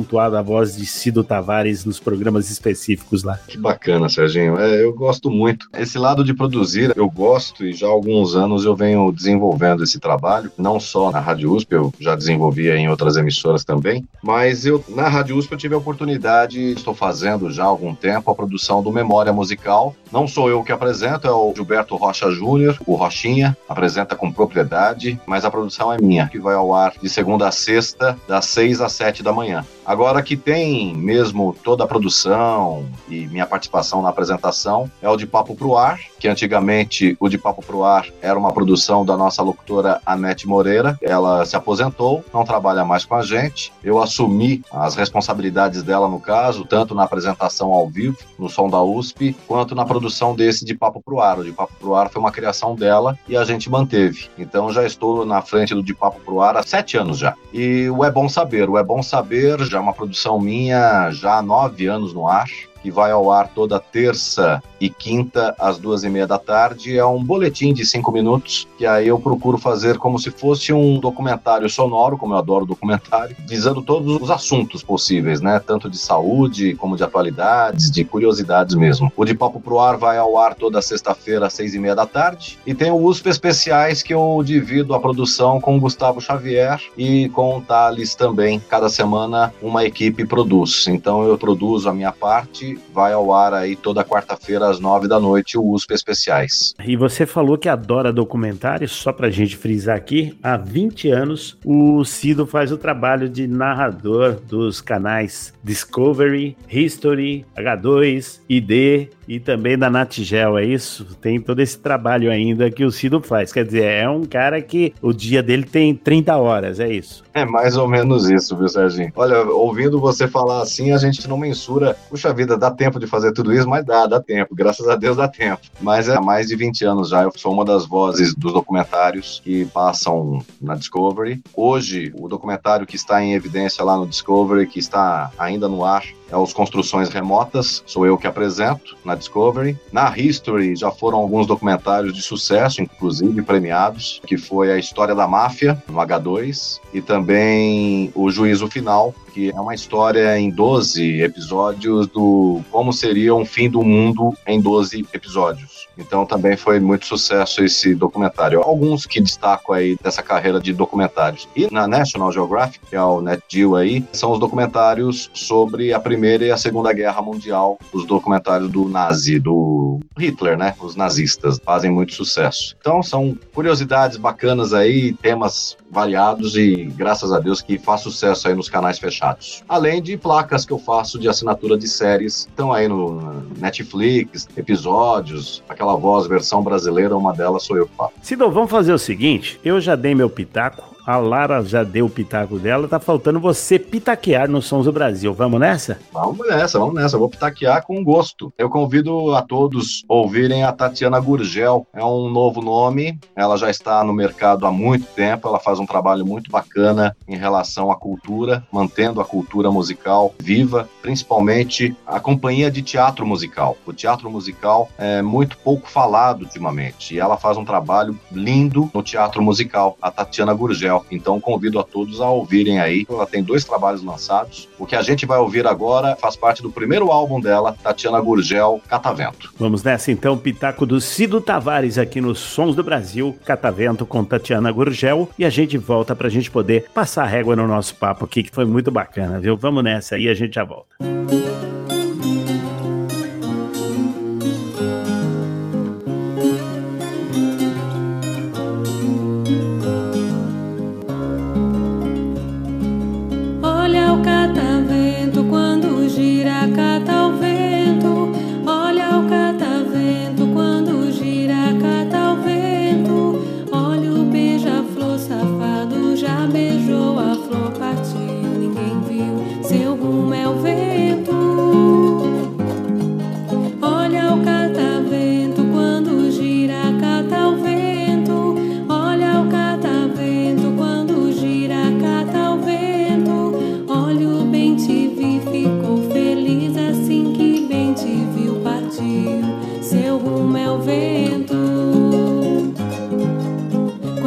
pontuado a voz de Cido Tavares nos programas específicos lá. Que bacana, Serginho. Eu gosto muito. Esse lado de produzir, eu gosto e já há alguns anos eu venho desenvolvendo esse trabalho, não só na Rádio USP, eu já desenvolvia em outras emissoras também, mas na Rádio USP eu tive a oportunidade, estou fazendo já há algum tempo, a produção do Memória Musical. Não sou eu que apresento, é o Gilberto Rocha Júnior, o Rochinha, apresenta com propriedade, mas a produção é minha, que vai ao ar de segunda a sexta, das 6 às 7 da manhã. Agora que tem mesmo toda a produção e minha participação na apresentação é o de Papo Pro Ar, que antigamente o de Papo Pro Ar era uma produção da nossa locutora Anete Moreira. Ela se aposentou, não trabalha mais com a gente. Eu assumi as responsabilidades dela no caso, tanto na apresentação ao vivo, no Som da USP, quanto na produção desse de Papo Pro Ar. O de Papo Pro Ar foi uma criação dela e a gente manteve. Então já estou na frente do de Papo Pro Ar há 7 anos já. E o É Bom Saber já é uma produção minha já há 9 anos no ar, que vai ao ar toda terça e quinta às 2h30 da tarde. É um boletim de 5 minutos, que aí eu procuro fazer como se fosse um documentário sonoro, como eu adoro documentário, visando todos os assuntos possíveis, né? Tanto de saúde, como de atualidades, de curiosidades mesmo. O de Papo Pro Ar vai ao ar toda sexta-feira às 6h30 da tarde. E tem o USP Especiais, que eu divido a produção com o Gustavo Xavier e com o Thales também. Cada semana uma equipe produz. Então eu produzo a minha parte, vai ao ar aí toda quarta-feira às 9 da noite, o USP Especiais. E você falou que adora documentários, só pra gente frisar aqui, há 20 anos o Cido faz o trabalho de narrador dos canais Discovery, History, H2, ID e também da Natigel, é isso? Tem todo esse trabalho ainda que o Cido faz, quer dizer, é um cara que o dia dele tem 30 horas, é isso? É mais ou menos isso, viu, Serginho? Olha, ouvindo você falar assim, a gente não mensura, puxa vida, dá tempo de fazer tudo isso, mas dá tempo, graças a Deus dá tempo. Mas há mais de 20 anos já, eu sou uma das vozes dos documentários que passam na Discovery. Hoje, o documentário que está em evidência lá no Discovery, que está ainda no ar, é Os Construções Remotas, sou eu que apresento na Discovery. Na History já foram alguns documentários de sucesso, inclusive premiados, que foi a História da Máfia, no H2, e também o Juízo Final, que é uma história em 12 episódios do como seria um fim do mundo em 12 episódios. Então também foi muito sucesso esse documentário. Alguns que destaco aí dessa carreira de documentários. E na National Geographic, que é o Nat Geo aí, são os documentários sobre a Primeira e a Segunda Guerra Mundial, os documentários do nazi, do Hitler, né? Os nazistas fazem muito sucesso. Então são curiosidades bacanas aí, temas variados e graças a Deus que faz sucesso aí nos canais fechados. Além de placas que eu faço de assinatura de séries, estão aí no Netflix, episódios, aquela voz, versão brasileira, uma delas sou eu que faço. Cido, vamos fazer o seguinte, eu já dei meu pitaco, a Lara já deu o pitaco dela, tá faltando você pitaquear nos Sons do Brasil. Vamos nessa? Vamos nessa. Eu vou pitaquear com gosto. Eu convido a todos a ouvirem a Tatiana Gurgel. É um novo nome, ela já está no mercado há muito tempo, ela faz um trabalho muito bacana em relação à cultura, mantendo a cultura musical viva, principalmente a companhia de teatro musical. O teatro musical é muito pouco falado ultimamente, e ela faz um trabalho lindo no teatro musical, a Tatiana Gurgel. Então convido a todos a ouvirem aí. Ela tem 2 trabalhos lançados. O que a gente vai ouvir agora faz parte do primeiro álbum dela, Tatiana Gurgel, Catavento. Vamos nessa então, pitaco do Cido Tavares aqui nos Sons do Brasil, Catavento com Tatiana Gurgel, e a gente volta pra gente poder passar a régua no nosso papo aqui, que foi muito bacana, viu? Vamos nessa aí, a gente já volta.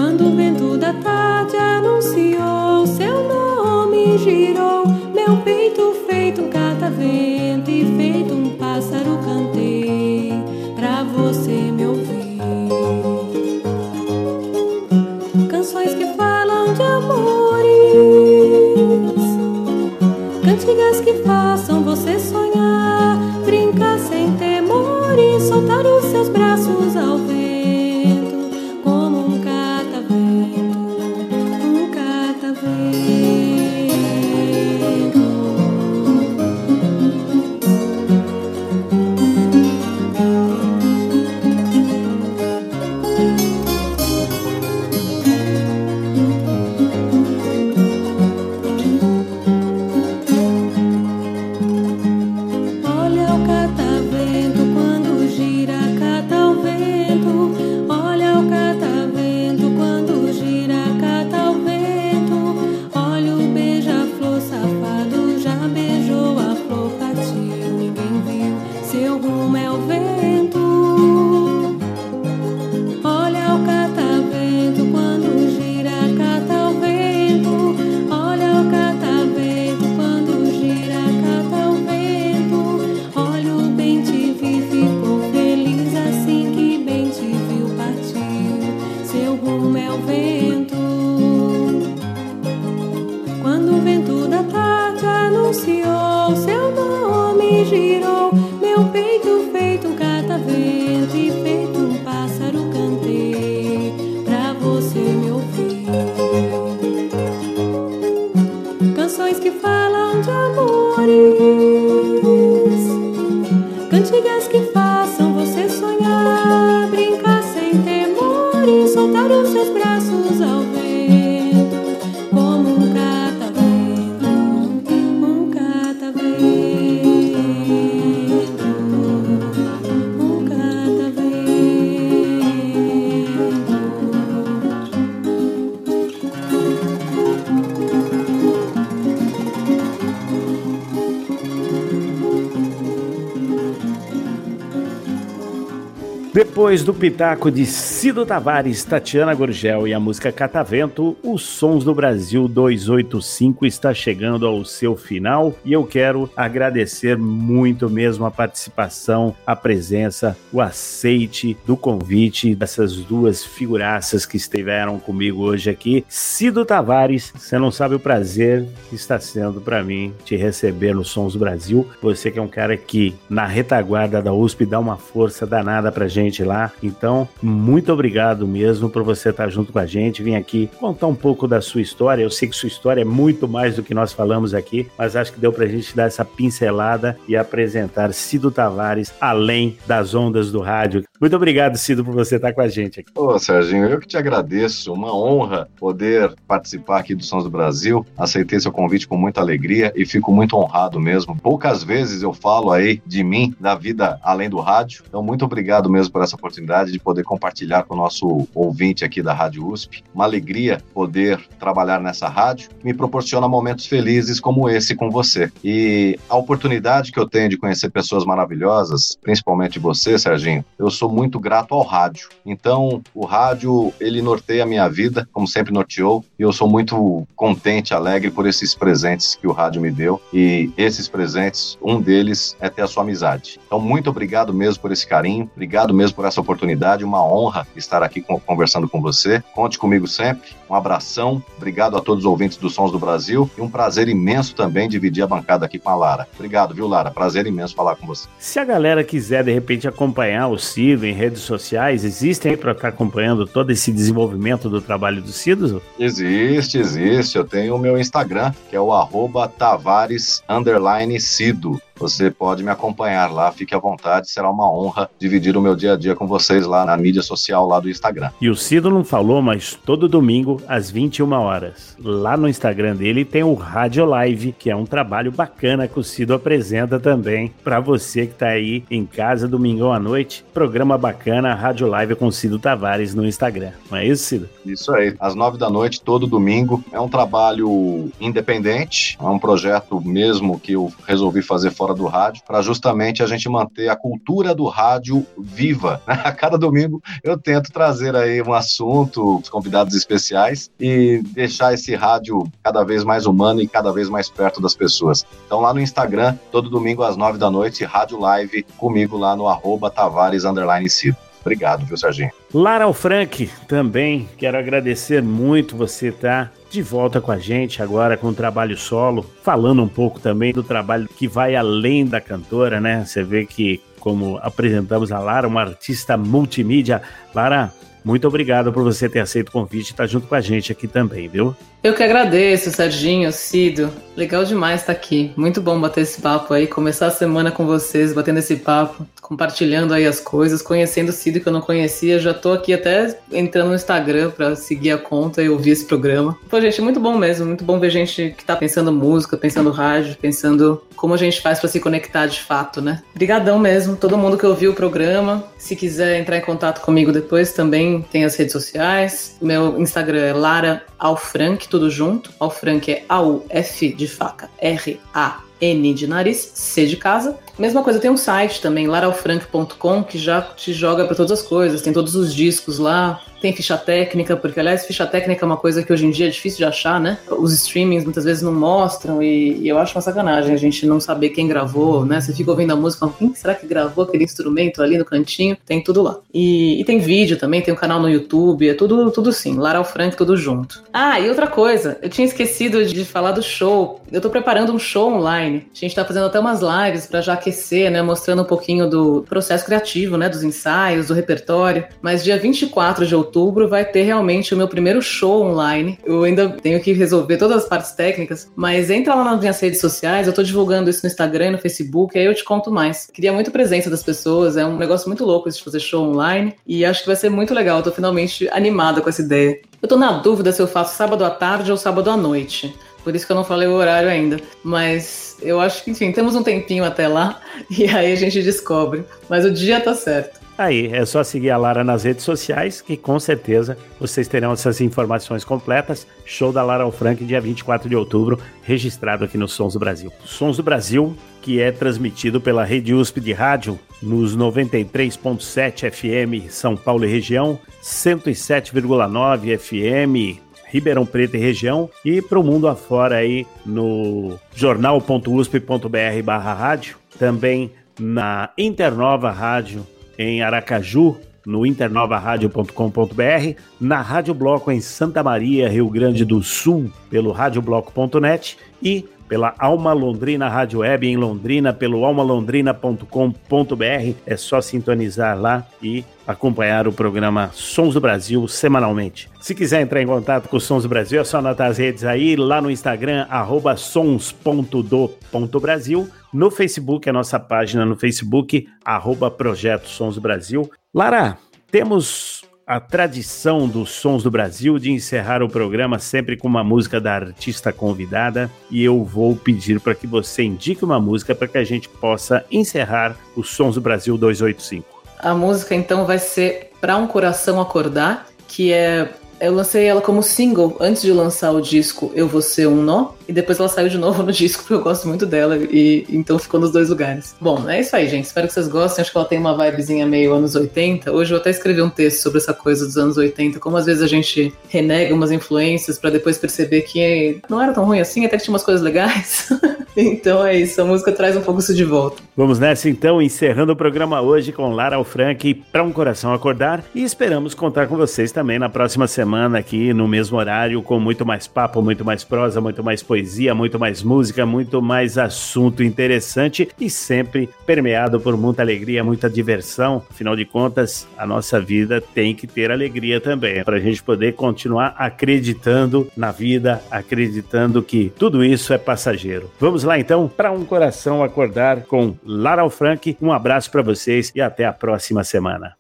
Girou, meu peito e soltaram seus braços ao vento, como um catavento, um catavento, um catavento. Depois do pitaco de Cido Tavares, Tatiana Gurgel e a música Catavento, os Sons do Brasil 285 está chegando ao seu final e eu quero agradecer muito mesmo a participação, a presença, o aceite do convite dessas duas figuraças que estiveram comigo hoje aqui. Cido Tavares, você não sabe o prazer que está sendo para mim te receber no Sons do Brasil. Você que é um cara que na retaguarda da USP dá uma força danada pra gente lá, então muito obrigado mesmo por você estar junto com a gente, vim aqui contar um pouco da sua história. Eu sei que sua história é muito mais do que nós falamos aqui, mas acho que deu pra gente dar essa pincelada e apresentar Cido Tavares além das ondas do rádio. Muito obrigado, Cido, por você estar com a gente aqui. Ô, Serginho, eu que te agradeço, uma honra poder participar aqui do Sons do Brasil, aceitei seu convite com muita alegria e fico muito honrado mesmo. Poucas vezes eu falo aí de mim, da vida além do rádio, então muito obrigado mesmo por essa oportunidade de poder compartilhar com o nosso ouvinte aqui da Rádio USP. Uma alegria poder trabalhar nessa rádio, me proporciona momentos felizes como esse com você. E a oportunidade que eu tenho de conhecer pessoas maravilhosas, principalmente você, Serginho, eu sou muito grato ao rádio. Então, o rádio, ele norteia a minha vida, como sempre norteou, e eu sou muito contente, alegre por esses presentes que o rádio me deu. E esses presentes, um deles é ter a sua amizade. Então, muito obrigado mesmo por esse carinho, obrigado mesmo por essa oportunidade, uma honra estar aqui conversando com você. Conte comigo sempre, um abração, obrigado a todos os ouvintes dos Sons do Brasil e um prazer imenso também dividir a bancada aqui com a Lara. Obrigado, viu, Lara? Prazer imenso falar com você. Se a galera quiser, de repente, acompanhar o Cido em redes sociais, existem aí para estar acompanhando todo esse desenvolvimento do trabalho do Cido? Existe. Eu tenho o meu Instagram, que é o @Tavares_Cido. Você pode me acompanhar lá, fique à vontade, será uma honra dividir o meu dia a dia com vocês lá na mídia social lá do Instagram. E o Cido não falou, mas todo domingo às 21 horas, lá no Instagram dele tem o Rádio Live, que é um trabalho bacana que o Cido apresenta também para você que tá aí em casa domingão à noite. Programa bacana, Rádio Live com o Cido Tavares no Instagram. Não é isso, Cido? Isso aí, às 9 da noite, todo domingo. É um trabalho independente, é um projeto mesmo que eu resolvi fazer fora do rádio, para justamente a gente manter a cultura do rádio viva. A cada domingo eu tento trazer aí um assunto, convidados especiais e deixar esse rádio cada vez mais humano e cada vez mais perto das pessoas. Então lá no Instagram, todo domingo às 9 da noite, Rádio Live comigo lá no @Tavares_Cido. Obrigado, viu, Serginho? Lara Alfranque, também quero agradecer muito você estar de volta com a gente agora com o trabalho solo, falando um pouco também do trabalho que vai além da cantora, né? Você vê que, como apresentamos a Lara, uma artista multimídia. Lara, muito obrigado por você ter aceito o convite e estar junto com a gente aqui também, viu? Eu que agradeço, Serginho, Cido. Legal demais estar aqui. Muito bom bater esse papo aí, começar a semana com vocês, batendo esse papo, compartilhando aí as coisas, conhecendo o Cido que eu não conhecia. Já tô aqui até entrando no Instagram pra seguir a conta e ouvir esse programa. Pô, gente, muito bom mesmo. Muito bom ver gente que tá pensando música, pensando rádio, pensando como a gente faz pra se conectar de fato, né? Obrigadão mesmo, todo mundo que ouviu o programa. Se quiser entrar em contato comigo depois, também tem as redes sociais. O meu Instagram é Lara Alfranque, tudo junto. Alfranque é A-U-F de faca, R-A-N de nariz, C de casa. Mesma coisa, tem um site também, laralfranque.com, que já te joga para todas as coisas. Tem todos os discos lá, tem ficha técnica, porque, aliás, ficha técnica é uma coisa que hoje em dia é difícil de achar, né? Os streamings muitas vezes não mostram e eu acho uma sacanagem a gente não saber quem gravou, né? Você fica ouvindo a música e fala, quem será que gravou aquele instrumento ali no cantinho? Tem tudo lá. E tem vídeo também, tem um canal no YouTube, é tudo sim, Lara Alfranque, tudo junto. Ah, e outra coisa, eu tinha esquecido de falar do show. Eu tô preparando um show online. A gente tá fazendo até umas lives pra já aquecer, né? Mostrando um pouquinho do processo criativo, né? Dos ensaios, do repertório. Mas dia 24 de outubro, outubro vai ter realmente o meu primeiro show online. Eu ainda tenho que resolver todas as partes técnicas, mas entra lá nas minhas redes sociais, eu tô divulgando isso no Instagram e no Facebook, aí eu te conto mais. Queria muito a presença das pessoas, é um negócio muito louco esse de fazer show online, e acho que vai ser muito legal, eu tô finalmente animada com essa ideia. Eu tô na dúvida se eu faço sábado à tarde ou sábado à noite. Por isso que eu não falei o horário ainda. Mas eu acho que, enfim, temos um tempinho até lá e aí a gente descobre. Mas o dia tá certo. Aí, é só seguir a Lara nas redes sociais que com certeza vocês terão essas informações completas. Show da Lara Alfranque, dia 24 de outubro, registrado aqui no Sons do Brasil. Sons do Brasil, que é transmitido pela Rede USP de Rádio, nos 93.7 FM São Paulo e região, 107,9 FM Ribeirão Preto e região, e para o mundo afora aí no jornal.usp.br/rádio, também na Internova Rádio em Aracaju, no internovaradio.com.br, na Rádio Bloco em Santa Maria, Rio Grande do Sul, pelo radiobloco.net e pela Alma Londrina Rádio Web em Londrina, pelo almalondrina.com.br. É só sintonizar lá e acompanhar o programa Sons do Brasil semanalmente. Se quiser entrar em contato com o Sons do Brasil, é só anotar as redes aí, lá no Instagram, @sons.do.brasil. No Facebook, a nossa página no Facebook, @Projeto Sons do Brasil. Lara, temos a tradição dos Sons do Brasil de encerrar o programa sempre com uma música da artista convidada, e eu vou pedir para que você indique uma música para que a gente possa encerrar os Sons do Brasil 285. A música então vai ser Pra um Coração Acordar, que eu lancei ela como single antes de lançar o disco Eu Vou Ser Um Nó, e depois ela saiu de novo no disco, porque eu gosto muito dela, e então ficou nos dois lugares. Bom, é isso aí, gente. Espero que vocês gostem. Acho que ela tem uma vibezinha meio anos 80. Hoje eu até escrevi um texto sobre essa coisa dos anos 80, como às vezes a gente renega umas influências pra depois perceber que não era tão ruim assim, até que tinha umas coisas legais. Então é isso, a música traz um pouco isso de volta. Vamos nessa então, encerrando o programa hoje com Lara Alfranque, Pra um Coração Acordar, e esperamos contar com vocês também na próxima semana aqui no mesmo horário, com muito mais papo, muito mais prosa, muito mais poesia, muito mais música, muito mais assunto interessante e sempre permeado por muita alegria, muita diversão. Afinal de contas, a nossa vida tem que ter alegria também, para a gente poder continuar acreditando na vida, acreditando que tudo isso é passageiro. Vamos lá então, Pra um Coração Acordar com Lara Alfranque. Um abraço para vocês e até a próxima semana.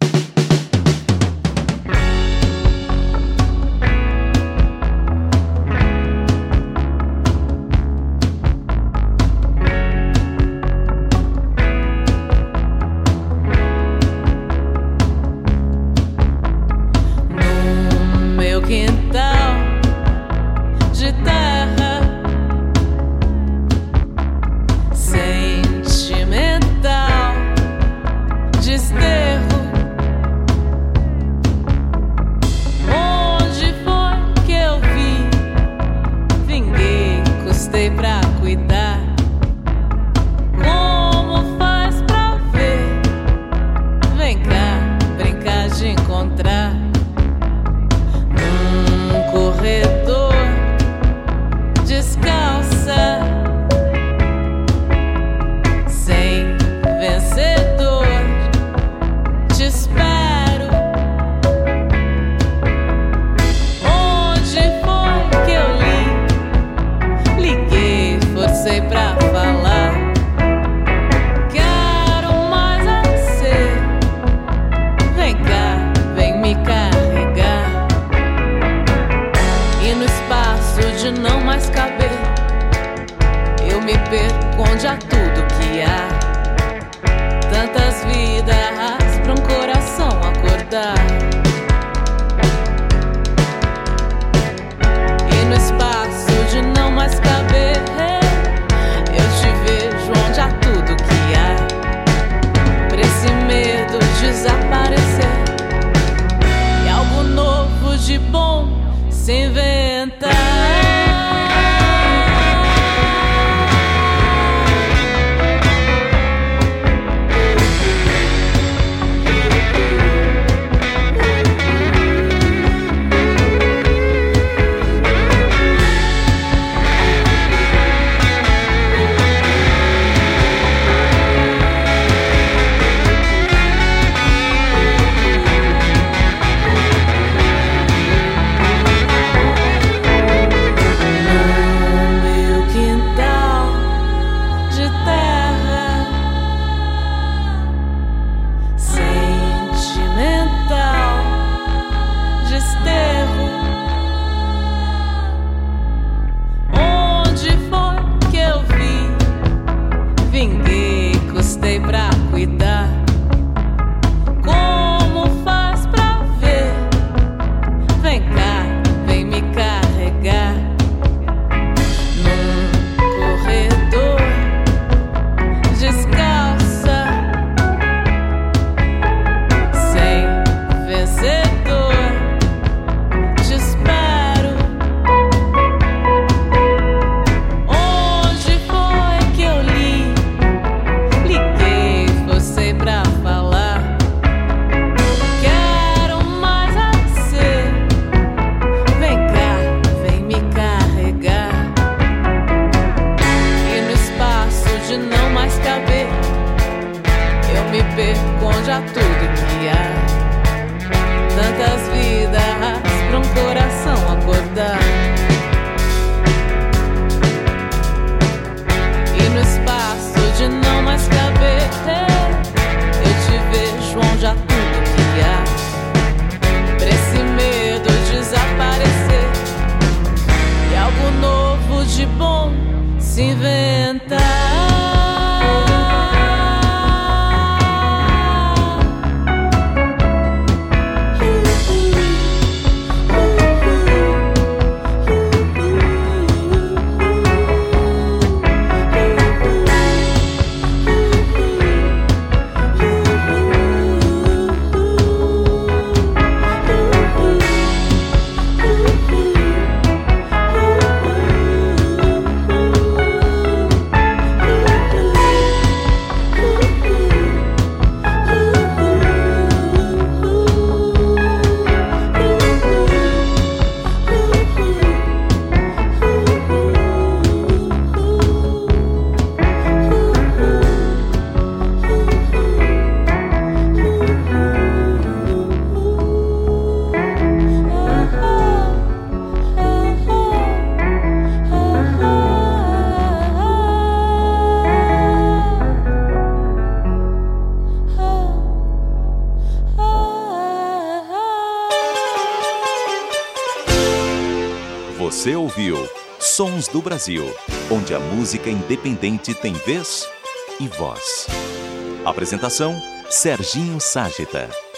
Você ouviu Sons do Brasil, onde a música independente tem vez e voz. Apresentação: Serginho Ságita.